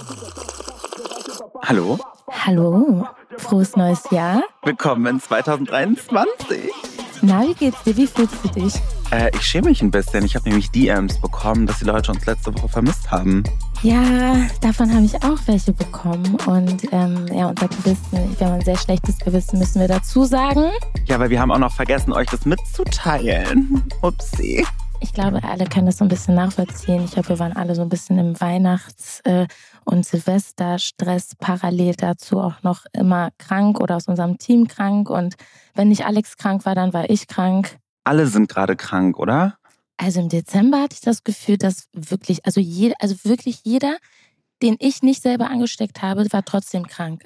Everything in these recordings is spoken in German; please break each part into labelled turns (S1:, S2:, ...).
S1: Hallo,
S2: Hallo, frohes neues Jahr.
S1: willkommen in 2023.
S2: Na, wie geht's dir? Wie fühlst du dich?
S1: Ich schäme mich ein bisschen. Ich habe nämlich DMs bekommen, dass die Leute uns letzte Woche vermisst haben.
S2: Ja, davon habe ich auch welche bekommen. Und unser Gewissen, wir haben ein sehr schlechtes Gewissen, müssen wir dazu sagen.
S1: Ja, weil wir haben auch noch vergessen, euch das mitzuteilen. Upsi.
S2: Ich glaube, alle können das so ein bisschen nachvollziehen. Ich glaube, wir waren alle so ein bisschen im Weihnachts- und Silvesterstress, parallel dazu auch noch immer krank oder aus unserem Team krank. Und wenn nicht Alex krank war, dann war ich krank.
S1: Alle sind gerade krank, oder?
S2: Also im Dezember hatte ich das Gefühl, dass wirklich, wirklich jeder, den ich nicht selber angesteckt habe, war trotzdem krank.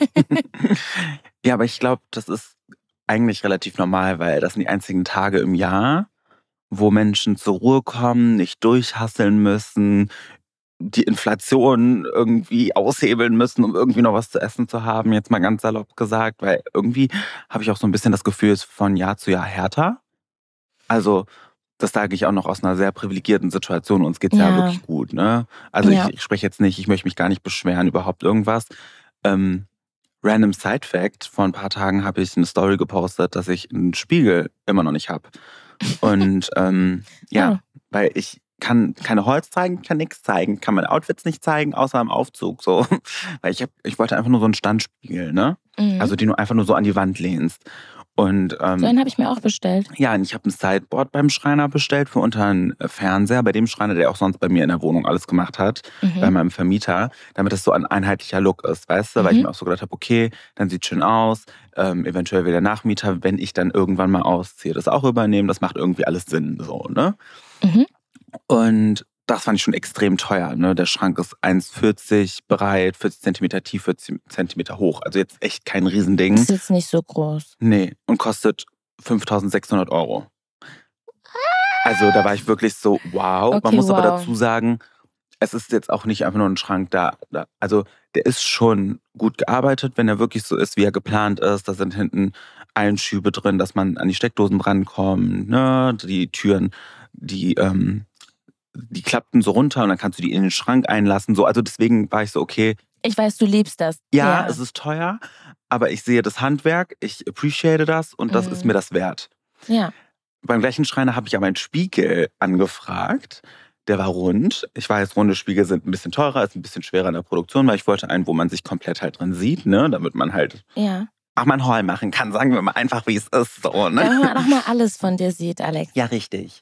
S1: Ja, aber ich glaube, das ist eigentlich relativ normal, weil das sind die einzigen Tage im Jahr, wo Menschen zur Ruhe kommen, nicht durchhasseln müssen, die Inflation irgendwie aushebeln müssen, um irgendwie noch was zu essen zu haben, jetzt mal ganz salopp gesagt, weil irgendwie habe ich auch so ein bisschen das Gefühl, es ist von Jahr zu Jahr härter. Also, das sage ich auch noch aus einer sehr privilegierten Situation. Uns geht's ja
S2: Ja.
S1: wirklich gut, ne? Also
S2: Ja.
S1: ich spreche jetzt nicht, ich möchte mich gar nicht beschweren, überhaupt irgendwas. Random Side Fact: Vor ein paar Tagen habe ich eine Story gepostet, dass ich einen Spiegel immer noch nicht habe. Und
S2: Oh.
S1: weil ich kann keine Holz zeigen, kann nichts zeigen, kann meine Outfits nicht zeigen, außer im Aufzug. So. Weil ich wollte einfach nur so einen Standspiegel, ne?
S2: Mhm.
S1: Also den du einfach nur so an die Wand lehnst. Und
S2: So einen habe ich mir auch bestellt.
S1: ja, und ich habe ein Sideboard beim Schreiner bestellt für unter einen Fernseher, bei dem Schreiner, der auch sonst bei mir in der Wohnung alles gemacht hat, bei meinem Vermieter, damit das so ein einheitlicher Look ist, weißt du? Weil ich mir auch so gedacht habe, okay, dann sieht schön aus, eventuell will der Nachmieter, wenn ich dann irgendwann mal ausziehe, das auch übernehmen, das macht irgendwie alles Sinn, so, ne?
S2: Mhm.
S1: Und das fand ich schon extrem teuer, ne? Der Schrank ist 1,40 breit, 40 Zentimeter tief, 40 Zentimeter hoch, also jetzt echt kein Riesending.
S2: Ist jetzt nicht so groß.
S1: Nee, und kostet 5.600 €. Also da war ich wirklich so, wow. Man
S2: Okay,
S1: muss aber
S2: wow.
S1: dazu sagen, es ist jetzt auch nicht einfach nur ein Schrank also der ist schon gut gearbeitet, wenn er wirklich so ist, wie er geplant ist. Da sind hinten Einschübe drin, dass man an die Steckdosen rankommt, ne? Die Türen, die klappten so runter und dann kannst du die in den Schrank einlassen. So. Also deswegen war ich so, okay,
S2: Ich weiß, du liebst das.
S1: ja, es ist teuer, aber ich sehe das Handwerk, ich appreciate das und das ist mir das wert.
S2: Ja.
S1: Beim gleichen Schreiner habe ich aber einen Spiegel angefragt. Der war rund. Ich weiß, runde Spiegel sind ein bisschen teurer, ist ein bisschen schwerer in der Produktion, weil ich wollte einen, wo man sich komplett halt drin sieht, ne? Damit man halt
S2: Ja.
S1: auch mal ein Haul machen kann. Sagen wir mal einfach, wie es ist. So, ne?
S2: Wenn man auch mal alles von dir sieht, Alex.
S1: Ja, richtig.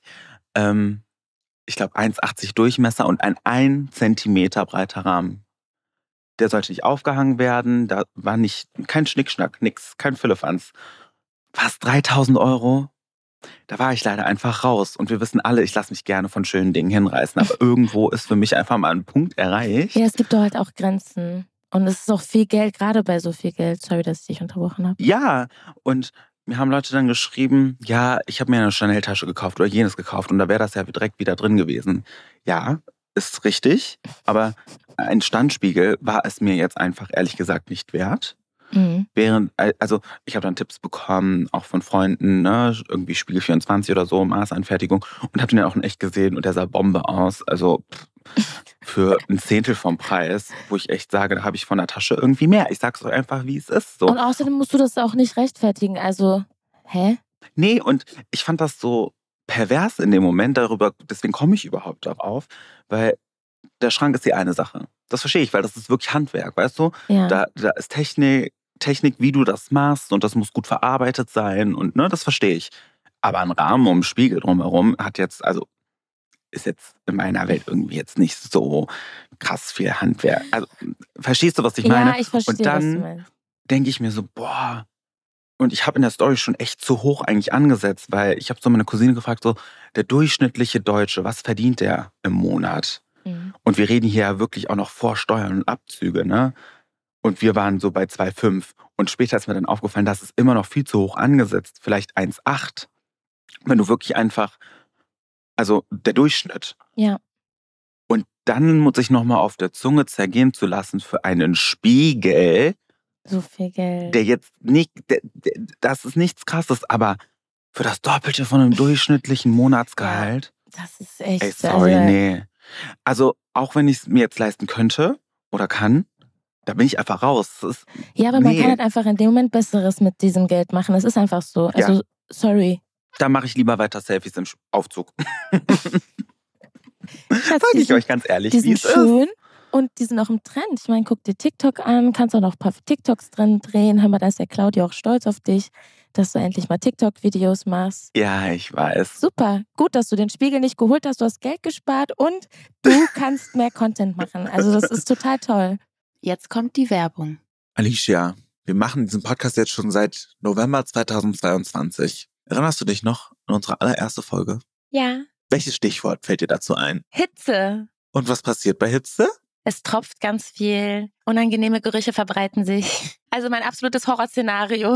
S1: Ich glaube 1,80 Durchmesser und ein 1 Zentimeter breiter Rahmen. Der sollte nicht aufgehangen werden. Da war kein Schnickschnack, nix, kein Firlefanz. Fast 3.000 €. Da war ich leider einfach raus. Und wir wissen alle, ich lasse mich gerne von schönen Dingen hinreißen. Aber irgendwo ist für mich einfach mal ein Punkt erreicht.
S2: Ja, es gibt doch halt auch Grenzen. Und es ist auch viel Geld, gerade bei so viel Geld. Sorry, dass ich dich unterbrochen habe.
S1: Ja, und mir haben Leute dann geschrieben, ja, ich habe mir eine Chanel-Tasche gekauft oder jenes gekauft und da wäre das ja direkt wieder drin gewesen. Ja, ist richtig, aber ein Standspiegel war es mir jetzt einfach ehrlich gesagt nicht wert.
S2: Mhm.
S1: Also ich habe dann Tipps bekommen, auch von Freunden, ne, irgendwie Spiegel 24 oder so, Maßanfertigung und habe den dann auch in echt gesehen und der sah Bombe aus. Also für ein Zehntel vom Preis, wo ich echt sage, da habe ich von der Tasche irgendwie mehr. Ich sag's euch einfach, wie es ist. So.
S2: Und außerdem musst du das auch nicht rechtfertigen. Also, hä?
S1: Nee, und ich fand das so pervers in dem Moment deswegen komme ich überhaupt darauf, weil der Schrank ist die eine Sache. Das verstehe ich, weil das ist wirklich Handwerk, weißt du?
S2: Ja.
S1: Da ist Technik, wie du das machst und das muss gut verarbeitet sein und ne, das verstehe ich. Aber ein Rahmen um den Spiegel drumherum ist jetzt in meiner Welt irgendwie jetzt nicht so krass viel Handwerk. Also, verstehst du, was ich meine?
S2: Ja, ich verstehe,
S1: Und dann
S2: was du meinst.
S1: denke ich mir so, boah. Und ich habe in der Story schon echt zu hoch eigentlich angesetzt, weil ich habe so meine Cousine gefragt, so, der durchschnittliche Deutsche, was verdient der im Monat?
S2: Mhm.
S1: Und wir reden hier ja wirklich auch noch vor Steuern und Abzüge, ne? Und wir waren so bei 2,5. Und später ist mir dann aufgefallen, das ist immer noch viel zu hoch angesetzt. Vielleicht 1,8. Wenn du wirklich einfach, also der Durchschnitt.
S2: Ja.
S1: Und dann muss ich nochmal auf der Zunge zergehen zu lassen für einen Spiegel,
S2: So viel Geld.
S1: der jetzt nicht, das ist nichts Krasses, aber für das Doppelte von einem durchschnittlichen Monatsgehalt.
S2: Das ist echt.
S1: Ey, sorry, nee. Also, auch wenn ich es mir jetzt leisten könnte oder kann, da bin ich einfach raus.
S2: Ja, aber man kann halt einfach in dem Moment Besseres mit diesem Geld machen. Es ist einfach so. Also, sorry.
S1: Da mache ich lieber weiter Selfies im Aufzug.
S2: Sag
S1: ich euch ganz ehrlich,
S2: die sind schön
S1: ist.
S2: Und die sind auch im Trend. Ich meine, guck dir TikTok an, kannst auch noch ein paar TikToks drin drehen. Hör mal, da ist der Claudio auch stolz auf dich, dass du endlich mal TikTok-Videos machst.
S1: Ja, ich weiß.
S2: Super, gut, dass du den Spiegel nicht geholt hast. Du hast Geld gespart und du kannst mehr Content machen. Also das ist total toll. Jetzt kommt die Werbung.
S3: Alicia, wir machen diesen Podcast jetzt schon seit November 2022. Erinnerst du dich noch an unsere allererste Folge?
S2: Ja.
S3: Welches Stichwort fällt dir dazu ein?
S2: Hitze.
S3: Und was passiert bei Hitze?
S2: Es tropft ganz viel. Unangenehme Gerüche verbreiten sich. Also mein absolutes Horrorszenario.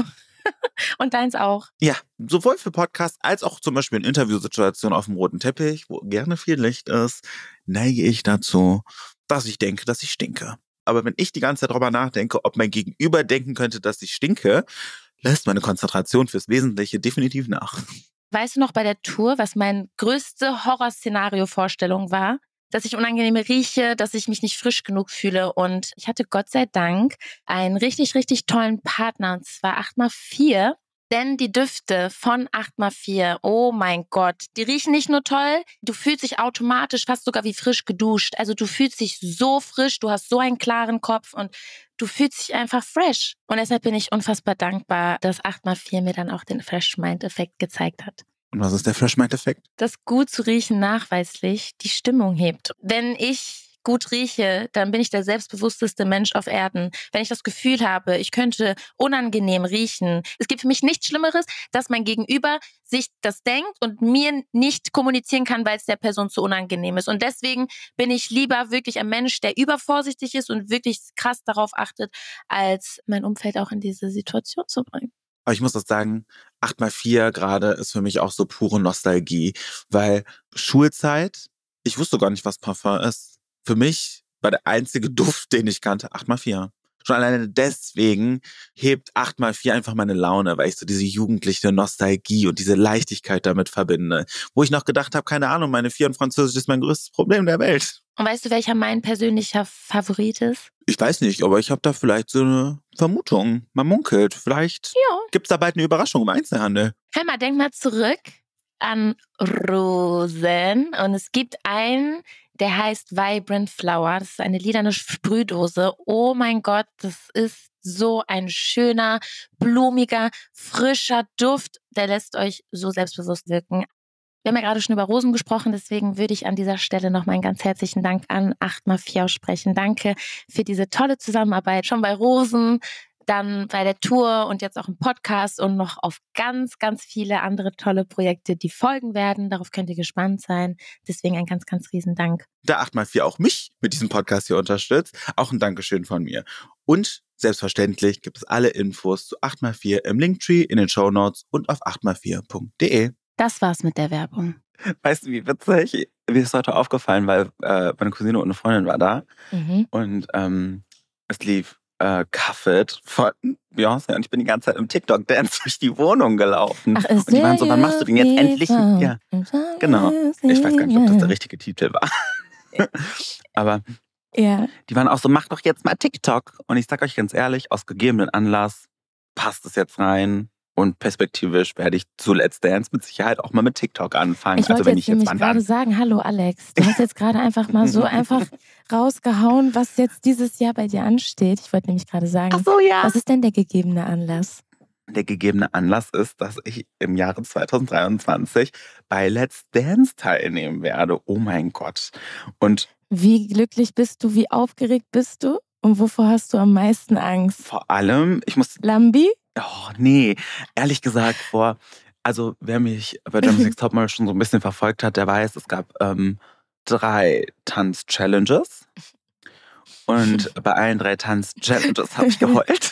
S2: Und deins auch.
S3: Ja, sowohl für Podcasts als auch zum Beispiel in Interviewsituationen auf dem roten Teppich, wo gerne viel Licht ist, neige ich dazu, dass ich denke, dass ich stinke. Aber wenn ich die ganze Zeit darüber nachdenke, ob mein Gegenüber denken könnte, dass ich stinke, lässt meine Konzentration fürs Wesentliche definitiv nach.
S2: Weißt du noch bei der Tour, was meine größte Horrorszenario-Vorstellung war? Dass ich unangenehme rieche, dass ich mich nicht frisch genug fühle. Und ich hatte Gott sei Dank einen richtig, richtig tollen Partner, und zwar 8x4. Denn die Düfte von 8x4, oh mein Gott, die riechen nicht nur toll, du fühlst dich automatisch fast sogar wie frisch geduscht. Also du fühlst dich so frisch, du hast so einen klaren Kopf und du fühlst dich einfach fresh. Und deshalb bin ich unfassbar dankbar, dass 8x4 mir dann auch den Fresh-Mind-Effekt gezeigt hat.
S3: Und was ist der Fresh-Mind-Effekt?
S2: Dass gut zu riechen nachweislich die Stimmung hebt. Wenn ich gut rieche, dann bin ich der selbstbewussteste Mensch auf Erden. Wenn ich das Gefühl habe, ich könnte unangenehm riechen. Es gibt für mich nichts Schlimmeres, dass mein Gegenüber sich das denkt und mir nicht kommunizieren kann, weil es der Person zu unangenehm ist. Und deswegen bin ich lieber wirklich ein Mensch, der übervorsichtig ist und wirklich krass darauf achtet, als mein Umfeld auch in diese Situation zu bringen.
S3: Aber ich muss auch sagen, 8x4 gerade ist für mich auch so pure Nostalgie, weil Schulzeit, ich wusste gar nicht, was Parfum ist. Für mich war der einzige Duft, den ich kannte, 8x4. Schon alleine deswegen hebt 8x4 einfach meine Laune, weil ich so diese jugendliche Nostalgie und diese Leichtigkeit damit verbinde. Wo ich noch gedacht habe, keine Ahnung, meine 4 in Französisch ist mein größtes Problem der Welt.
S2: Und weißt du, welcher mein persönlicher Favorit ist?
S3: Ich weiß nicht, aber ich habe da vielleicht so eine Vermutung. Man munkelt. Vielleicht gibt's da bald eine Überraschung im Einzelhandel.
S2: Hör mal, denk mal zurück an Rosen. Und es gibt einen, der heißt Vibrant Flower. Das ist eine lilane Sprühdose. Oh mein Gott, das ist so ein schöner, blumiger, frischer Duft. Der lässt euch so selbstbewusst wirken. Wir haben ja gerade schon über Rosen gesprochen, deswegen würde ich an dieser Stelle noch mal einen ganz herzlichen Dank an 8x4 aussprechen. Danke für diese tolle Zusammenarbeit, schon bei Rosen, dann bei der Tour und jetzt auch im Podcast und noch auf ganz, ganz viele andere tolle Projekte, die folgen werden. Darauf könnt ihr gespannt sein. Deswegen ein ganz, ganz riesen Dank.
S3: Da 8x4 auch mich mit diesem Podcast hier unterstützt, auch ein Dankeschön von mir. Und selbstverständlich gibt es alle Infos zu 8x4 im Linktree, in den Shownotes und auf 8x4.de.
S2: Das war's mit der Werbung.
S1: Weißt du, wie witzig? Mir ist heute aufgefallen, weil meine Cousine und eine Freundin war da. Und es lief Cuffed von Beyoncé und ich bin die ganze Zeit im TikTok-Dance durch die Wohnung gelaufen.
S2: Ach,
S1: und die waren so, wann machst du den jetzt endlich? Ja, genau. Ich weiß gar nicht, ob das der richtige Titel war. Aber die waren auch so, mach doch jetzt mal TikTok. Und ich sag euch ganz ehrlich, aus gegebenen Anlass passt es jetzt rein. Und perspektivisch werde ich zu Let's Dance mit Sicherheit auch mal mit TikTok anfangen.
S2: Ich wollte jetzt nämlich gerade sagen, hallo Alex, du hast jetzt gerade einfach mal so einfach rausgehauen, was jetzt dieses Jahr bei dir ansteht. Ich wollte nämlich gerade sagen,
S1: ach so, ja.
S2: Was ist denn der gegebene Anlass?
S1: Der gegebene Anlass ist, dass ich im Jahre 2023 bei Let's Dance teilnehmen werde. Oh mein Gott. Und
S2: wie glücklich bist du, wie aufgeregt bist du? Und wovor hast du am meisten Angst?
S1: Vor allem, ich muss...
S2: Lambi?
S1: Oh, nee. Ehrlich gesagt, also wer mich bei Germany's Next Topmodel schon so ein bisschen verfolgt hat, der weiß, es gab 3 Tanz-Challenges. Und bei allen 3 Tanz-Challenges habe ich geheult.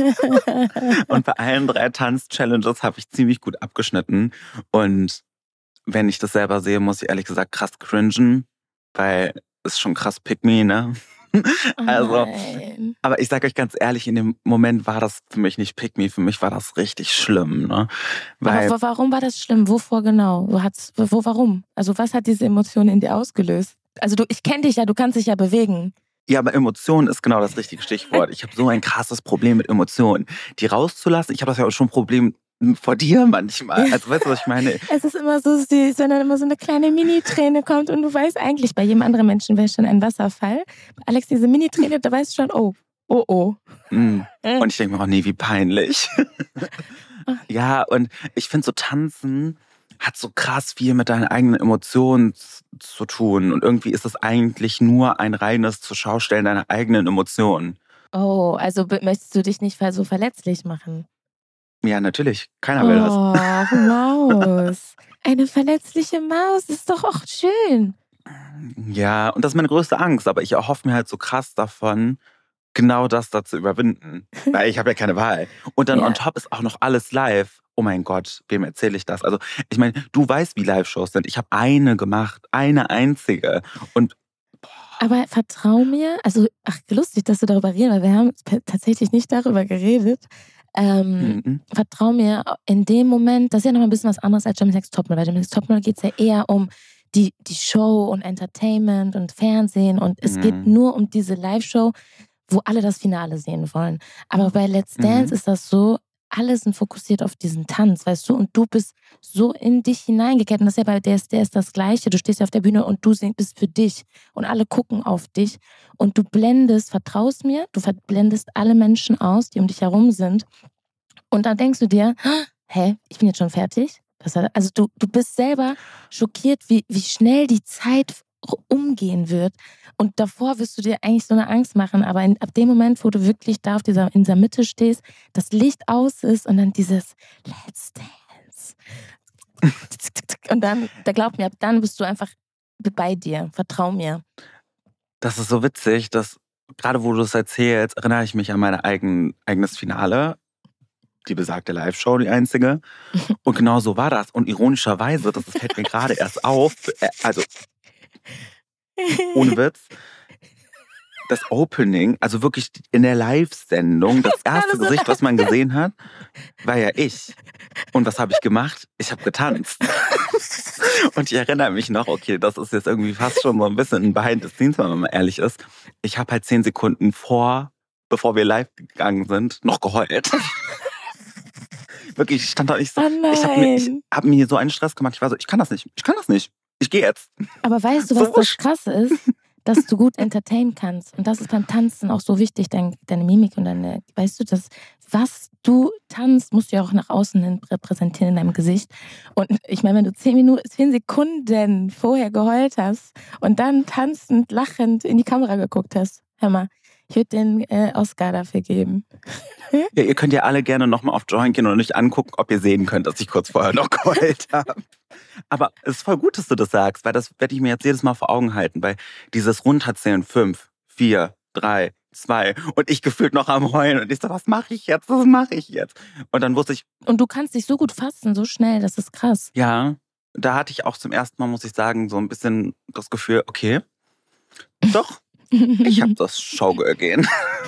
S1: Und bei allen 3 Tanz-Challenges habe ich ziemlich gut abgeschnitten. Und wenn ich das selber sehe, muss ich ehrlich gesagt krass cringen, weil es schon krass pick me, ne? Also, aber ich sag euch ganz ehrlich, in dem Moment war das für mich nicht pick me, für mich war das richtig schlimm, ne? Weil,
S2: aber warum war das schlimm? Wovor genau? Warum? Also was hat diese Emotion in dir ausgelöst? Also ich kenne dich ja, du kannst dich ja bewegen.
S1: Ja, aber Emotionen ist genau das richtige Stichwort. Ich habe so ein krasses Problem mit Emotionen. Die rauszulassen, ich habe das ja auch schon ein Problem vor dir manchmal. Also weißt du, was ich meine?
S2: Es ist immer so süß, wenn dann immer so eine kleine Mini-Träne kommt und du weißt eigentlich, bei jedem anderen Menschen wäre schon ein Wasserfall. Bei Alex, diese Mini-Träne, da weißt du schon, oh.
S1: Und ich denke mir auch, nee, wie peinlich. Ja, und ich finde so Tanzen hat so krass viel mit deinen eigenen Emotionen zu tun. Und irgendwie ist es eigentlich nur ein reines Zuschaustellen deiner eigenen Emotionen.
S2: Oh, also möchtest du dich nicht so verletzlich machen?
S1: Ja, natürlich. Keiner will das.
S2: Oh, Maus. Eine verletzliche Maus ist doch auch schön.
S1: Ja, und das ist meine größte Angst. Aber ich erhoffe mir halt so krass davon, genau das da zu überwinden. Weil ich habe ja keine Wahl. Und dann on top ist auch noch alles live. Oh mein Gott, wem erzähle ich das? Also ich meine, du weißt, wie Live-Shows sind. Ich habe eine gemacht, eine einzige. Und
S2: aber vertrau mir, also lustig, dass du darüber redest, weil wir haben tatsächlich nicht darüber geredet. Vertrau mir, in dem Moment, das ist ja noch ein bisschen was anderes als Germany's Next Topmodel. Bei Germany's Next Topmodel geht es ja eher um die Show und Entertainment und Fernsehen und es geht nur um diese Live-Show, wo alle das Finale sehen wollen. Aber bei Let's Dance ist das so, alle sind fokussiert auf diesen Tanz, weißt du, und du bist so in dich hineingekehrt. Und das ist ja bei DSDS das Gleiche. Du stehst ja auf der Bühne und du bist für dich und alle gucken auf dich und du vertraust mir, du blendest alle Menschen aus, die um dich herum sind. Und dann denkst du dir, hä, ich bin jetzt schon fertig? Also du bist selber schockiert, wie schnell die Zeit umgehen wird. Und davor wirst du dir eigentlich so eine Angst machen. Aber ab dem Moment, wo du wirklich da in dieser Mitte stehst, das Licht aus ist und dann dieses Let's Dance. Und dann, glaub mir, ab dann bist du einfach bei dir. Vertrau mir.
S1: Das ist so witzig, dass gerade wo du das erzählst, erinnere ich mich an mein eigenes Finale. Die besagte Live-Show, die einzige. Und genau so war das. Und ironischerweise, das fällt mir gerade erst auf, also ohne Witz, das Opening, also wirklich in der Live-Sendung, das erste Gesicht, was man gesehen hat, war ja ich. Und was habe ich gemacht? Ich habe getanzt. Und ich erinnere mich noch, okay, das ist jetzt irgendwie fast schon so ein bisschen ein Behind the Scenes, wenn man mal ehrlich ist. Ich habe halt 10 Sekunden bevor wir live gegangen sind, noch geheult. Wirklich, ich stand da nicht so. Ich hab mir so einen Stress gemacht. Ich war so, ich kann das nicht. Ich gehe jetzt.
S2: Aber weißt du, was das Krasse ist? Dass du gut entertainen kannst. Und das ist beim Tanzen auch so wichtig, deine Mimik und weißt du, was du tanzt, musst du ja auch nach außen hin repräsentieren in deinem Gesicht. Und ich meine, wenn du 10 Sekunden vorher geheult hast und dann tanzend, lachend in die Kamera geguckt hast, hör mal, ich würde den Oscar dafür geben.
S1: Ja, ihr könnt ja alle gerne nochmal auf Join gehen und euch angucken, ob ihr sehen könnt, dass ich kurz vorher noch geheult habe. Aber es ist voll gut, dass du das sagst, weil das werde ich mir jetzt jedes Mal vor Augen halten, weil dieses Runterzählen 5, 4, 3, 2 und ich gefühlt noch am Heulen und ich so, was mache ich jetzt? Und dann wusste ich...
S2: Und du kannst dich so gut fassen, so schnell, das ist krass.
S1: Ja, da hatte ich auch zum ersten Mal, muss ich sagen, so ein bisschen das Gefühl, okay, doch, ich habe das Showgirl-Gehen.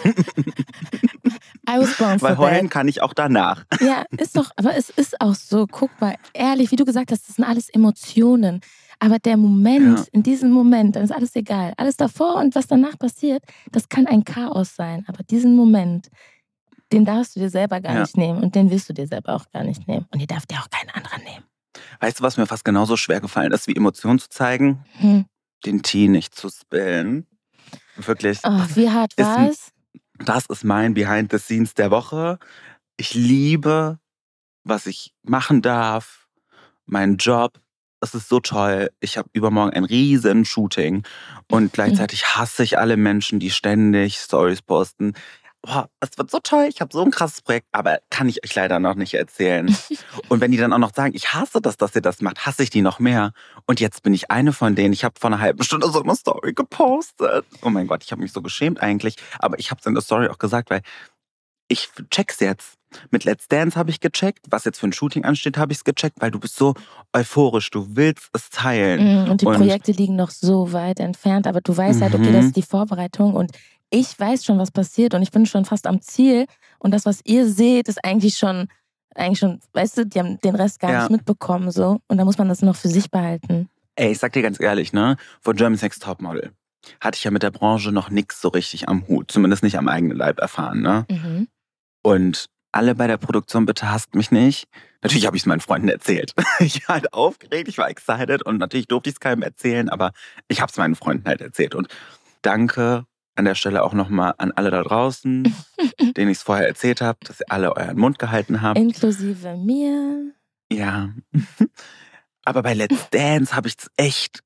S2: I was born for
S1: Weil heulen kann ich auch danach.
S2: Ja, ist doch, aber es ist auch so, guck mal, ehrlich, wie du gesagt hast, das sind alles Emotionen. Aber der Moment, in diesem Moment, dann ist alles egal. Alles davor und was danach passiert, das kann ein Chaos sein. Aber diesen Moment, den darfst du dir selber gar nicht nehmen und den willst du dir selber auch gar nicht nehmen. Und den darf dir auch kein anderer nehmen.
S1: Weißt du, was mir fast genauso schwer gefallen ist, wie Emotionen zu zeigen? Den Tee nicht zu spillen. Wirklich.
S2: Oh, wie hart war es?
S1: Das ist mein Behind the Scenes der Woche. Ich liebe, was ich machen darf, meinen Job. Es ist so toll. Ich habe übermorgen ein riesen Shooting und gleichzeitig hasse ich alle Menschen, die ständig Stories posten. Boah, es wird so toll, ich habe so ein krasses Projekt, aber kann ich euch leider noch nicht erzählen. Und wenn die dann auch noch sagen, ich hasse das, dass ihr das macht, hasse ich die noch mehr. Und jetzt bin ich eine von denen. Ich habe vor einer halben Stunde so eine Story gepostet. Oh mein Gott, ich habe mich so geschämt eigentlich. Aber ich habe es in der Story auch gesagt, weil ich check's jetzt. Mit Let's Dance habe ich gecheckt. Was jetzt für ein Shooting ansteht, habe ich es gecheckt, weil du bist so euphorisch. Du willst es teilen.
S2: Und die Projekte liegen noch so weit entfernt. Aber du weißt halt, okay, das ist die Vorbereitung und ich weiß schon, was passiert und ich bin schon fast am Ziel. Und das, was ihr seht, ist eigentlich schon, weißt du, die haben den Rest gar nicht mitbekommen. So. Und da muss man das noch für sich behalten.
S1: Ey, ich sag dir ganz ehrlich, ne? Vor Germany's Next Topmodel. hatte ich ja mit der Branche noch nichts so richtig am Hut. Zumindest nicht am eigenen Leib erfahren, ne?
S2: Mhm.
S1: Und alle bei der Produktion, bitte hasst mich nicht. Natürlich habe ich es meinen Freunden erzählt. Ich war halt aufgeregt, ich war excited und natürlich durfte ich es keinem erzählen, aber ich habe es meinen Freunden halt erzählt. Und danke an der Stelle auch nochmal an alle da draußen, denen ich es vorher erzählt habe, dass ihr alle euren Mund gehalten habt.
S2: Inklusive mir.
S1: Ja. Aber bei Let's Dance habe ich es echt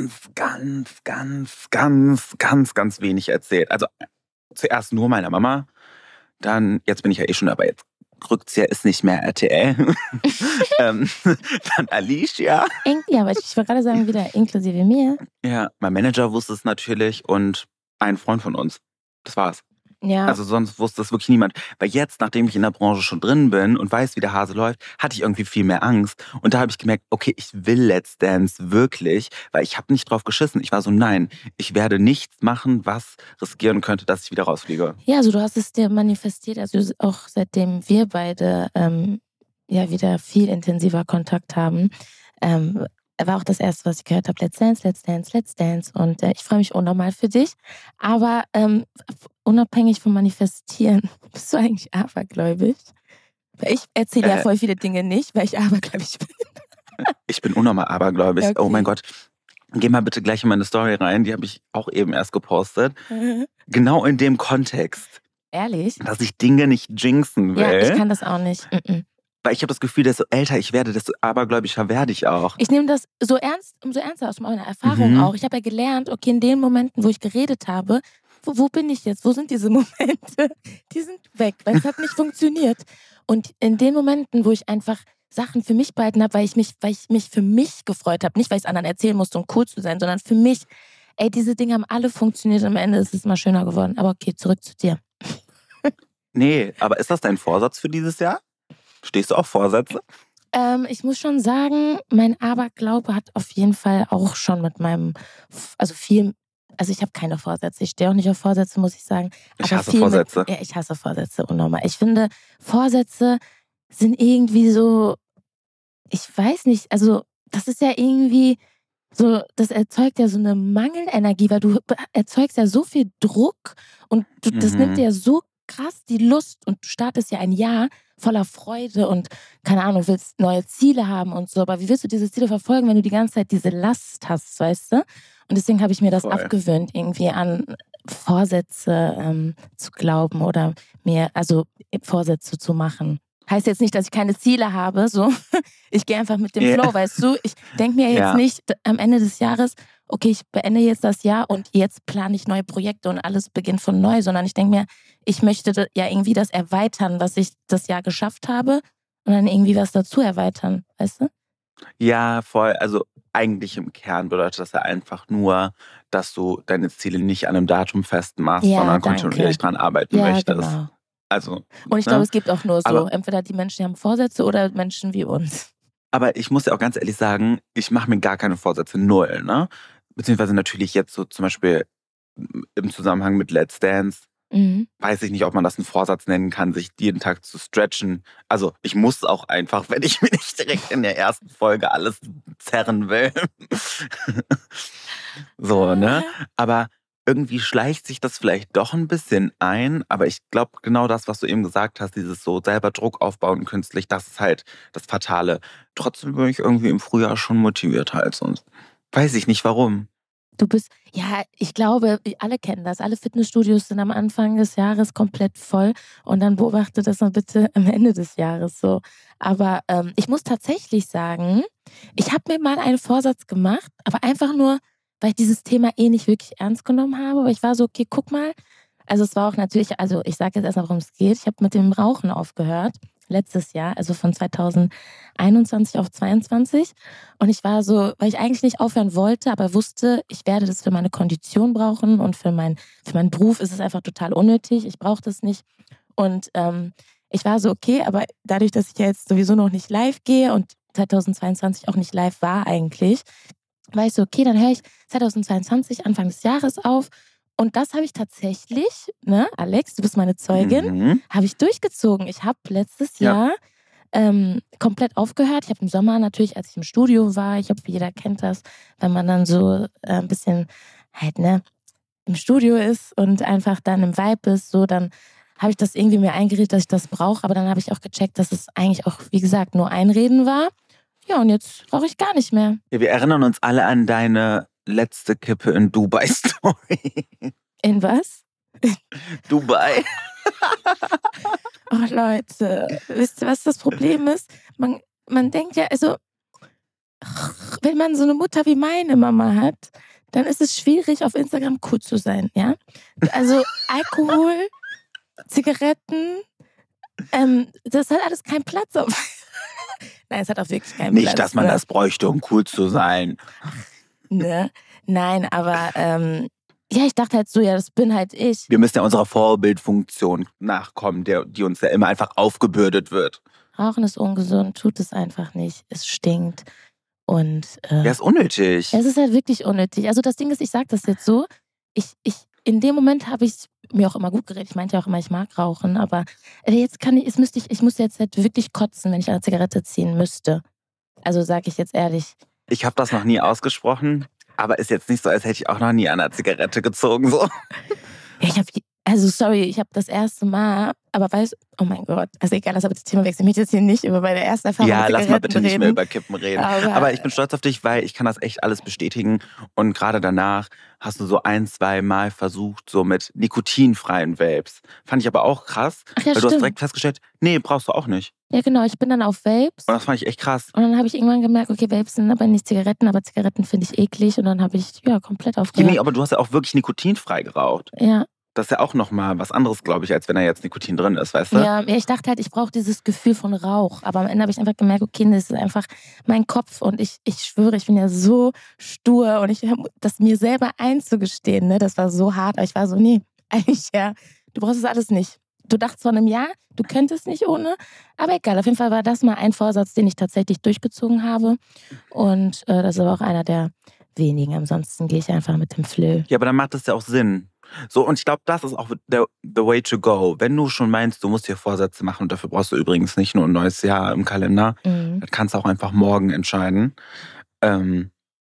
S1: ganz wenig erzählt. Also zuerst nur meiner Mama, dann, jetzt bin ich ja eh schon dabei, jetzt Rückzieher ist nicht mehr RTL. Dann Alicia.
S2: Ja, aber ich wollte gerade sagen, wieder inklusive mir.
S1: Ja, mein Manager wusste es natürlich und ein Freund von uns. Das war's.
S2: Ja.
S1: Also sonst wusste es wirklich niemand. Weil jetzt, nachdem ich in der Branche schon drin bin und weiß, wie der Hase läuft, hatte ich irgendwie viel mehr Angst. Und da habe ich gemerkt, okay, ich will Let's Dance wirklich, weil ich habe nicht drauf geschissen. Ich war so, nein, ich werde nichts machen, was riskieren könnte, dass ich wieder rausfliege.
S2: Ja, also du hast es dir manifestiert, also auch seitdem wir beide ja wieder viel intensiver Kontakt haben, war auch das Erste, was ich gehört habe, Let's Dance, Let's Dance, Let's Dance. Und ich freue mich unnormal für dich. Aber unabhängig vom Manifestieren, bist du eigentlich abergläubig? Weil ich erzähle ja voll viele Dinge nicht, weil ich abergläubig bin.
S1: Ich bin unnormal abergläubig.
S2: Okay.
S1: Oh mein Gott. Geh mal bitte gleich in meine Story rein. Die habe ich auch eben erst gepostet. Genau in dem Kontext.
S2: Ehrlich?
S1: Dass ich Dinge nicht jinxen will.
S2: Ja, ich kann das auch nicht.
S1: Weil ich habe das Gefühl, desto älter ich werde, desto abergläubischer werde ich auch.
S2: Ich nehme das so ernst, umso ernster aus meiner Erfahrung auch. Ich habe ja gelernt, okay, in den Momenten, wo ich geredet habe, wo bin ich jetzt? Wo sind diese Momente? Die sind weg, weil es hat nicht funktioniert. Und in den Momenten, wo ich einfach Sachen für mich behalten habe, weil ich mich für mich gefreut habe, nicht weil ich es anderen erzählen musste, um cool zu sein, sondern für mich, ey, diese Dinge haben alle funktioniert, am Ende ist es mal schöner geworden. Aber okay, zurück zu dir.
S1: Nee, aber ist das dein Vorsatz für dieses Jahr? Stehst du auf Vorsätze?
S2: Ich muss schon sagen, mein Aberglaube hat auf jeden Fall auch schon mit meinem, also ich habe keine Vorsätze. Ich stehe auch nicht auf Vorsätze, muss ich sagen.
S1: Ich hasse Vorsätze.
S2: Ja, ich hasse Vorsätze unnormal. Ich finde, Vorsätze sind irgendwie so, ich weiß nicht, also das ist ja irgendwie so, das erzeugt ja so eine Mangelenergie, weil du erzeugst ja so viel Druck und das nimmt dir ja so krass die Lust und du startest ja ein Jahr voller Freude und, keine Ahnung, willst neue Ziele haben und so. Aber wie willst du diese Ziele verfolgen, wenn du die ganze Zeit diese Last hast, weißt du? Und deswegen habe ich mir das abgewöhnt, irgendwie an Vorsätze zu glauben oder mir, also Vorsätze zu machen. Heißt jetzt nicht, dass ich keine Ziele habe, so. Ich gehe einfach mit dem Flow, weißt du? Ich denke mir jetzt nicht am Ende des Jahres, okay, ich beende jetzt das Jahr und jetzt plane ich neue Projekte und alles beginnt von neu, sondern ich denke mir, ich möchte ja irgendwie das erweitern, was ich das Jahr geschafft habe und dann irgendwie was dazu erweitern, weißt du?
S1: Ja, voll. Also eigentlich im Kern bedeutet das ja einfach nur, dass du deine Ziele nicht an einem Datum festmachst, sondern kontinuierlich dran arbeiten möchtest. Genau. Also,
S2: und ich glaube, es gibt auch nur so, entweder die Menschen, die haben Vorsätze oder Menschen wie uns.
S1: Aber ich muss ja auch ganz ehrlich sagen, ich mache mir gar keine Vorsätze, null, ne? Beziehungsweise natürlich jetzt so zum Beispiel im Zusammenhang mit Let's Dance, weiß ich nicht, ob man das einen Vorsatz nennen kann, sich jeden Tag zu stretchen. Also ich muss auch einfach, wenn ich mir nicht direkt in der ersten Folge alles zerren will. So, ne? Aber irgendwie schleicht sich das vielleicht doch ein bisschen ein. Aber ich glaube, genau das, was du eben gesagt hast, dieses so selber Druck aufbauen künstlich, das ist halt das Fatale. Trotzdem bin ich irgendwie im Frühjahr schon motivierter als sonst. Weiß ich nicht, warum.
S2: Du bist, ja, ich glaube, alle kennen das. Alle Fitnessstudios sind am Anfang des Jahres komplett voll und dann beobachte das mal bitte am Ende des Jahres so. Aber ich muss tatsächlich sagen, ich habe mir mal einen Vorsatz gemacht, aber einfach nur, weil ich dieses Thema nicht wirklich ernst genommen habe. Aber ich war so, okay, guck mal. Also es war auch natürlich, also ich sage jetzt erstmal, worum es geht. Ich habe mit dem Rauchen aufgehört. Letztes Jahr, also von 2021 auf 22. Und ich war so, weil ich eigentlich nicht aufhören wollte, aber wusste, ich werde das für meine Kondition brauchen und für meinen Beruf ist es einfach total unnötig. Ich brauche das nicht. Und ich war so, okay, aber dadurch, dass ich ja jetzt sowieso noch nicht live gehe und 2022 auch nicht live war eigentlich, war ich so, okay, dann höre ich 2022 Anfang des Jahres auf. Und das habe ich tatsächlich, ne, Alex, du bist meine Zeugin, habe ich durchgezogen. Ich habe letztes Jahr komplett aufgehört. Ich habe im Sommer natürlich, als ich im Studio war, ich glaube, jeder kennt das, wenn man dann so ein bisschen halt, ne, im Studio ist und einfach dann im Vibe ist, so, dann habe ich das irgendwie mir eingeredet, dass ich das brauche. Aber dann habe ich auch gecheckt, dass es eigentlich auch, wie gesagt, nur Einreden war. Ja, und jetzt brauche ich gar nicht mehr.
S1: Ja, wir erinnern uns alle an deine letzte Kippe in Dubai-Story.
S2: In was?
S1: Dubai.
S2: Oh Leute, wisst ihr, was das Problem ist? Man denkt ja, also, wenn man so eine Mutter wie meine Mama hat, dann ist es schwierig, auf Instagram cool zu sein, ja? Also Alkohol, Zigaretten, das hat alles keinen Platz auf. Nein, es hat auch wirklich keinen Platz.
S1: Nicht, dass man das bräuchte, um cool zu sein.
S2: Ne? Nein, aber ja, ich dachte halt so, ja, das bin halt ich.
S1: Wir müssen ja unserer Vorbildfunktion nachkommen, die uns ja immer einfach aufgebürdet wird.
S2: Rauchen ist ungesund, tut es einfach nicht. Es stinkt. Und
S1: ja, ist unnötig.
S2: Es ist halt wirklich unnötig. Also das Ding ist, ich sage das jetzt so, in dem Moment habe ich mir auch immer gut geredet. Ich meinte ja auch immer, ich mag rauchen, aber jetzt ich muss jetzt halt wirklich kotzen, wenn ich eine Zigarette ziehen müsste. Also sage ich jetzt ehrlich.
S1: Ich habe das noch nie ausgesprochen, aber ist jetzt nicht so, als hätte ich auch noch nie an einer Zigarette gezogen. So.
S2: Ja, ich habe das erste Mal, aber oh mein Gott, also egal, das habe ich das Thema wechseln. Ich möchte jetzt hier nicht über meine erste Erfahrung mit Zigaretten
S1: lass mal bitte
S2: reden.
S1: nicht mehr über Kippen reden. Aber ich bin stolz auf dich, weil ich kann das echt alles bestätigen. Und gerade danach hast du so 1-2 Mal versucht, so mit nikotinfreien Vapes. Fand ich aber auch krass, weil du hast direkt festgestellt, nee, brauchst du auch nicht.
S2: Ja, genau, ich bin dann auf Vapes.
S1: Und das fand ich echt krass.
S2: Und dann habe ich irgendwann gemerkt, okay, Vapes sind aber nicht Zigaretten, aber Zigaretten finde ich eklig. Und dann habe ich, komplett aufgehört.
S1: Nee, aber du hast ja auch wirklich nikotinfrei geraucht.
S2: Ja.
S1: Das ist ja auch nochmal was anderes, glaube ich, als wenn da jetzt Nikotin drin ist, weißt du?
S2: Ja, ich dachte halt, ich brauche dieses Gefühl von Rauch. Aber am Ende habe ich einfach gemerkt, okay, das ist einfach mein Kopf. Und ich schwöre, ich bin ja so stur. Und das mir selber einzugestehen, ne, das war so hart. Aber ich war so, nee, eigentlich ja, du brauchst das alles nicht. Du dachtest vor einem Jahr, du könntest nicht ohne. Aber egal, auf jeden Fall war das mal ein Vorsatz, den ich tatsächlich durchgezogen habe. Und das ist aber auch einer der wenigen. Ansonsten gehe ich einfach mit dem Flow.
S1: Ja, aber dann macht das ja auch Sinn. So, und ich glaube, das ist auch the way to go. Wenn du schon meinst, du musst dir Vorsätze machen, und dafür brauchst du übrigens nicht nur ein neues Jahr im Kalender, das kannst du auch einfach morgen entscheiden, dann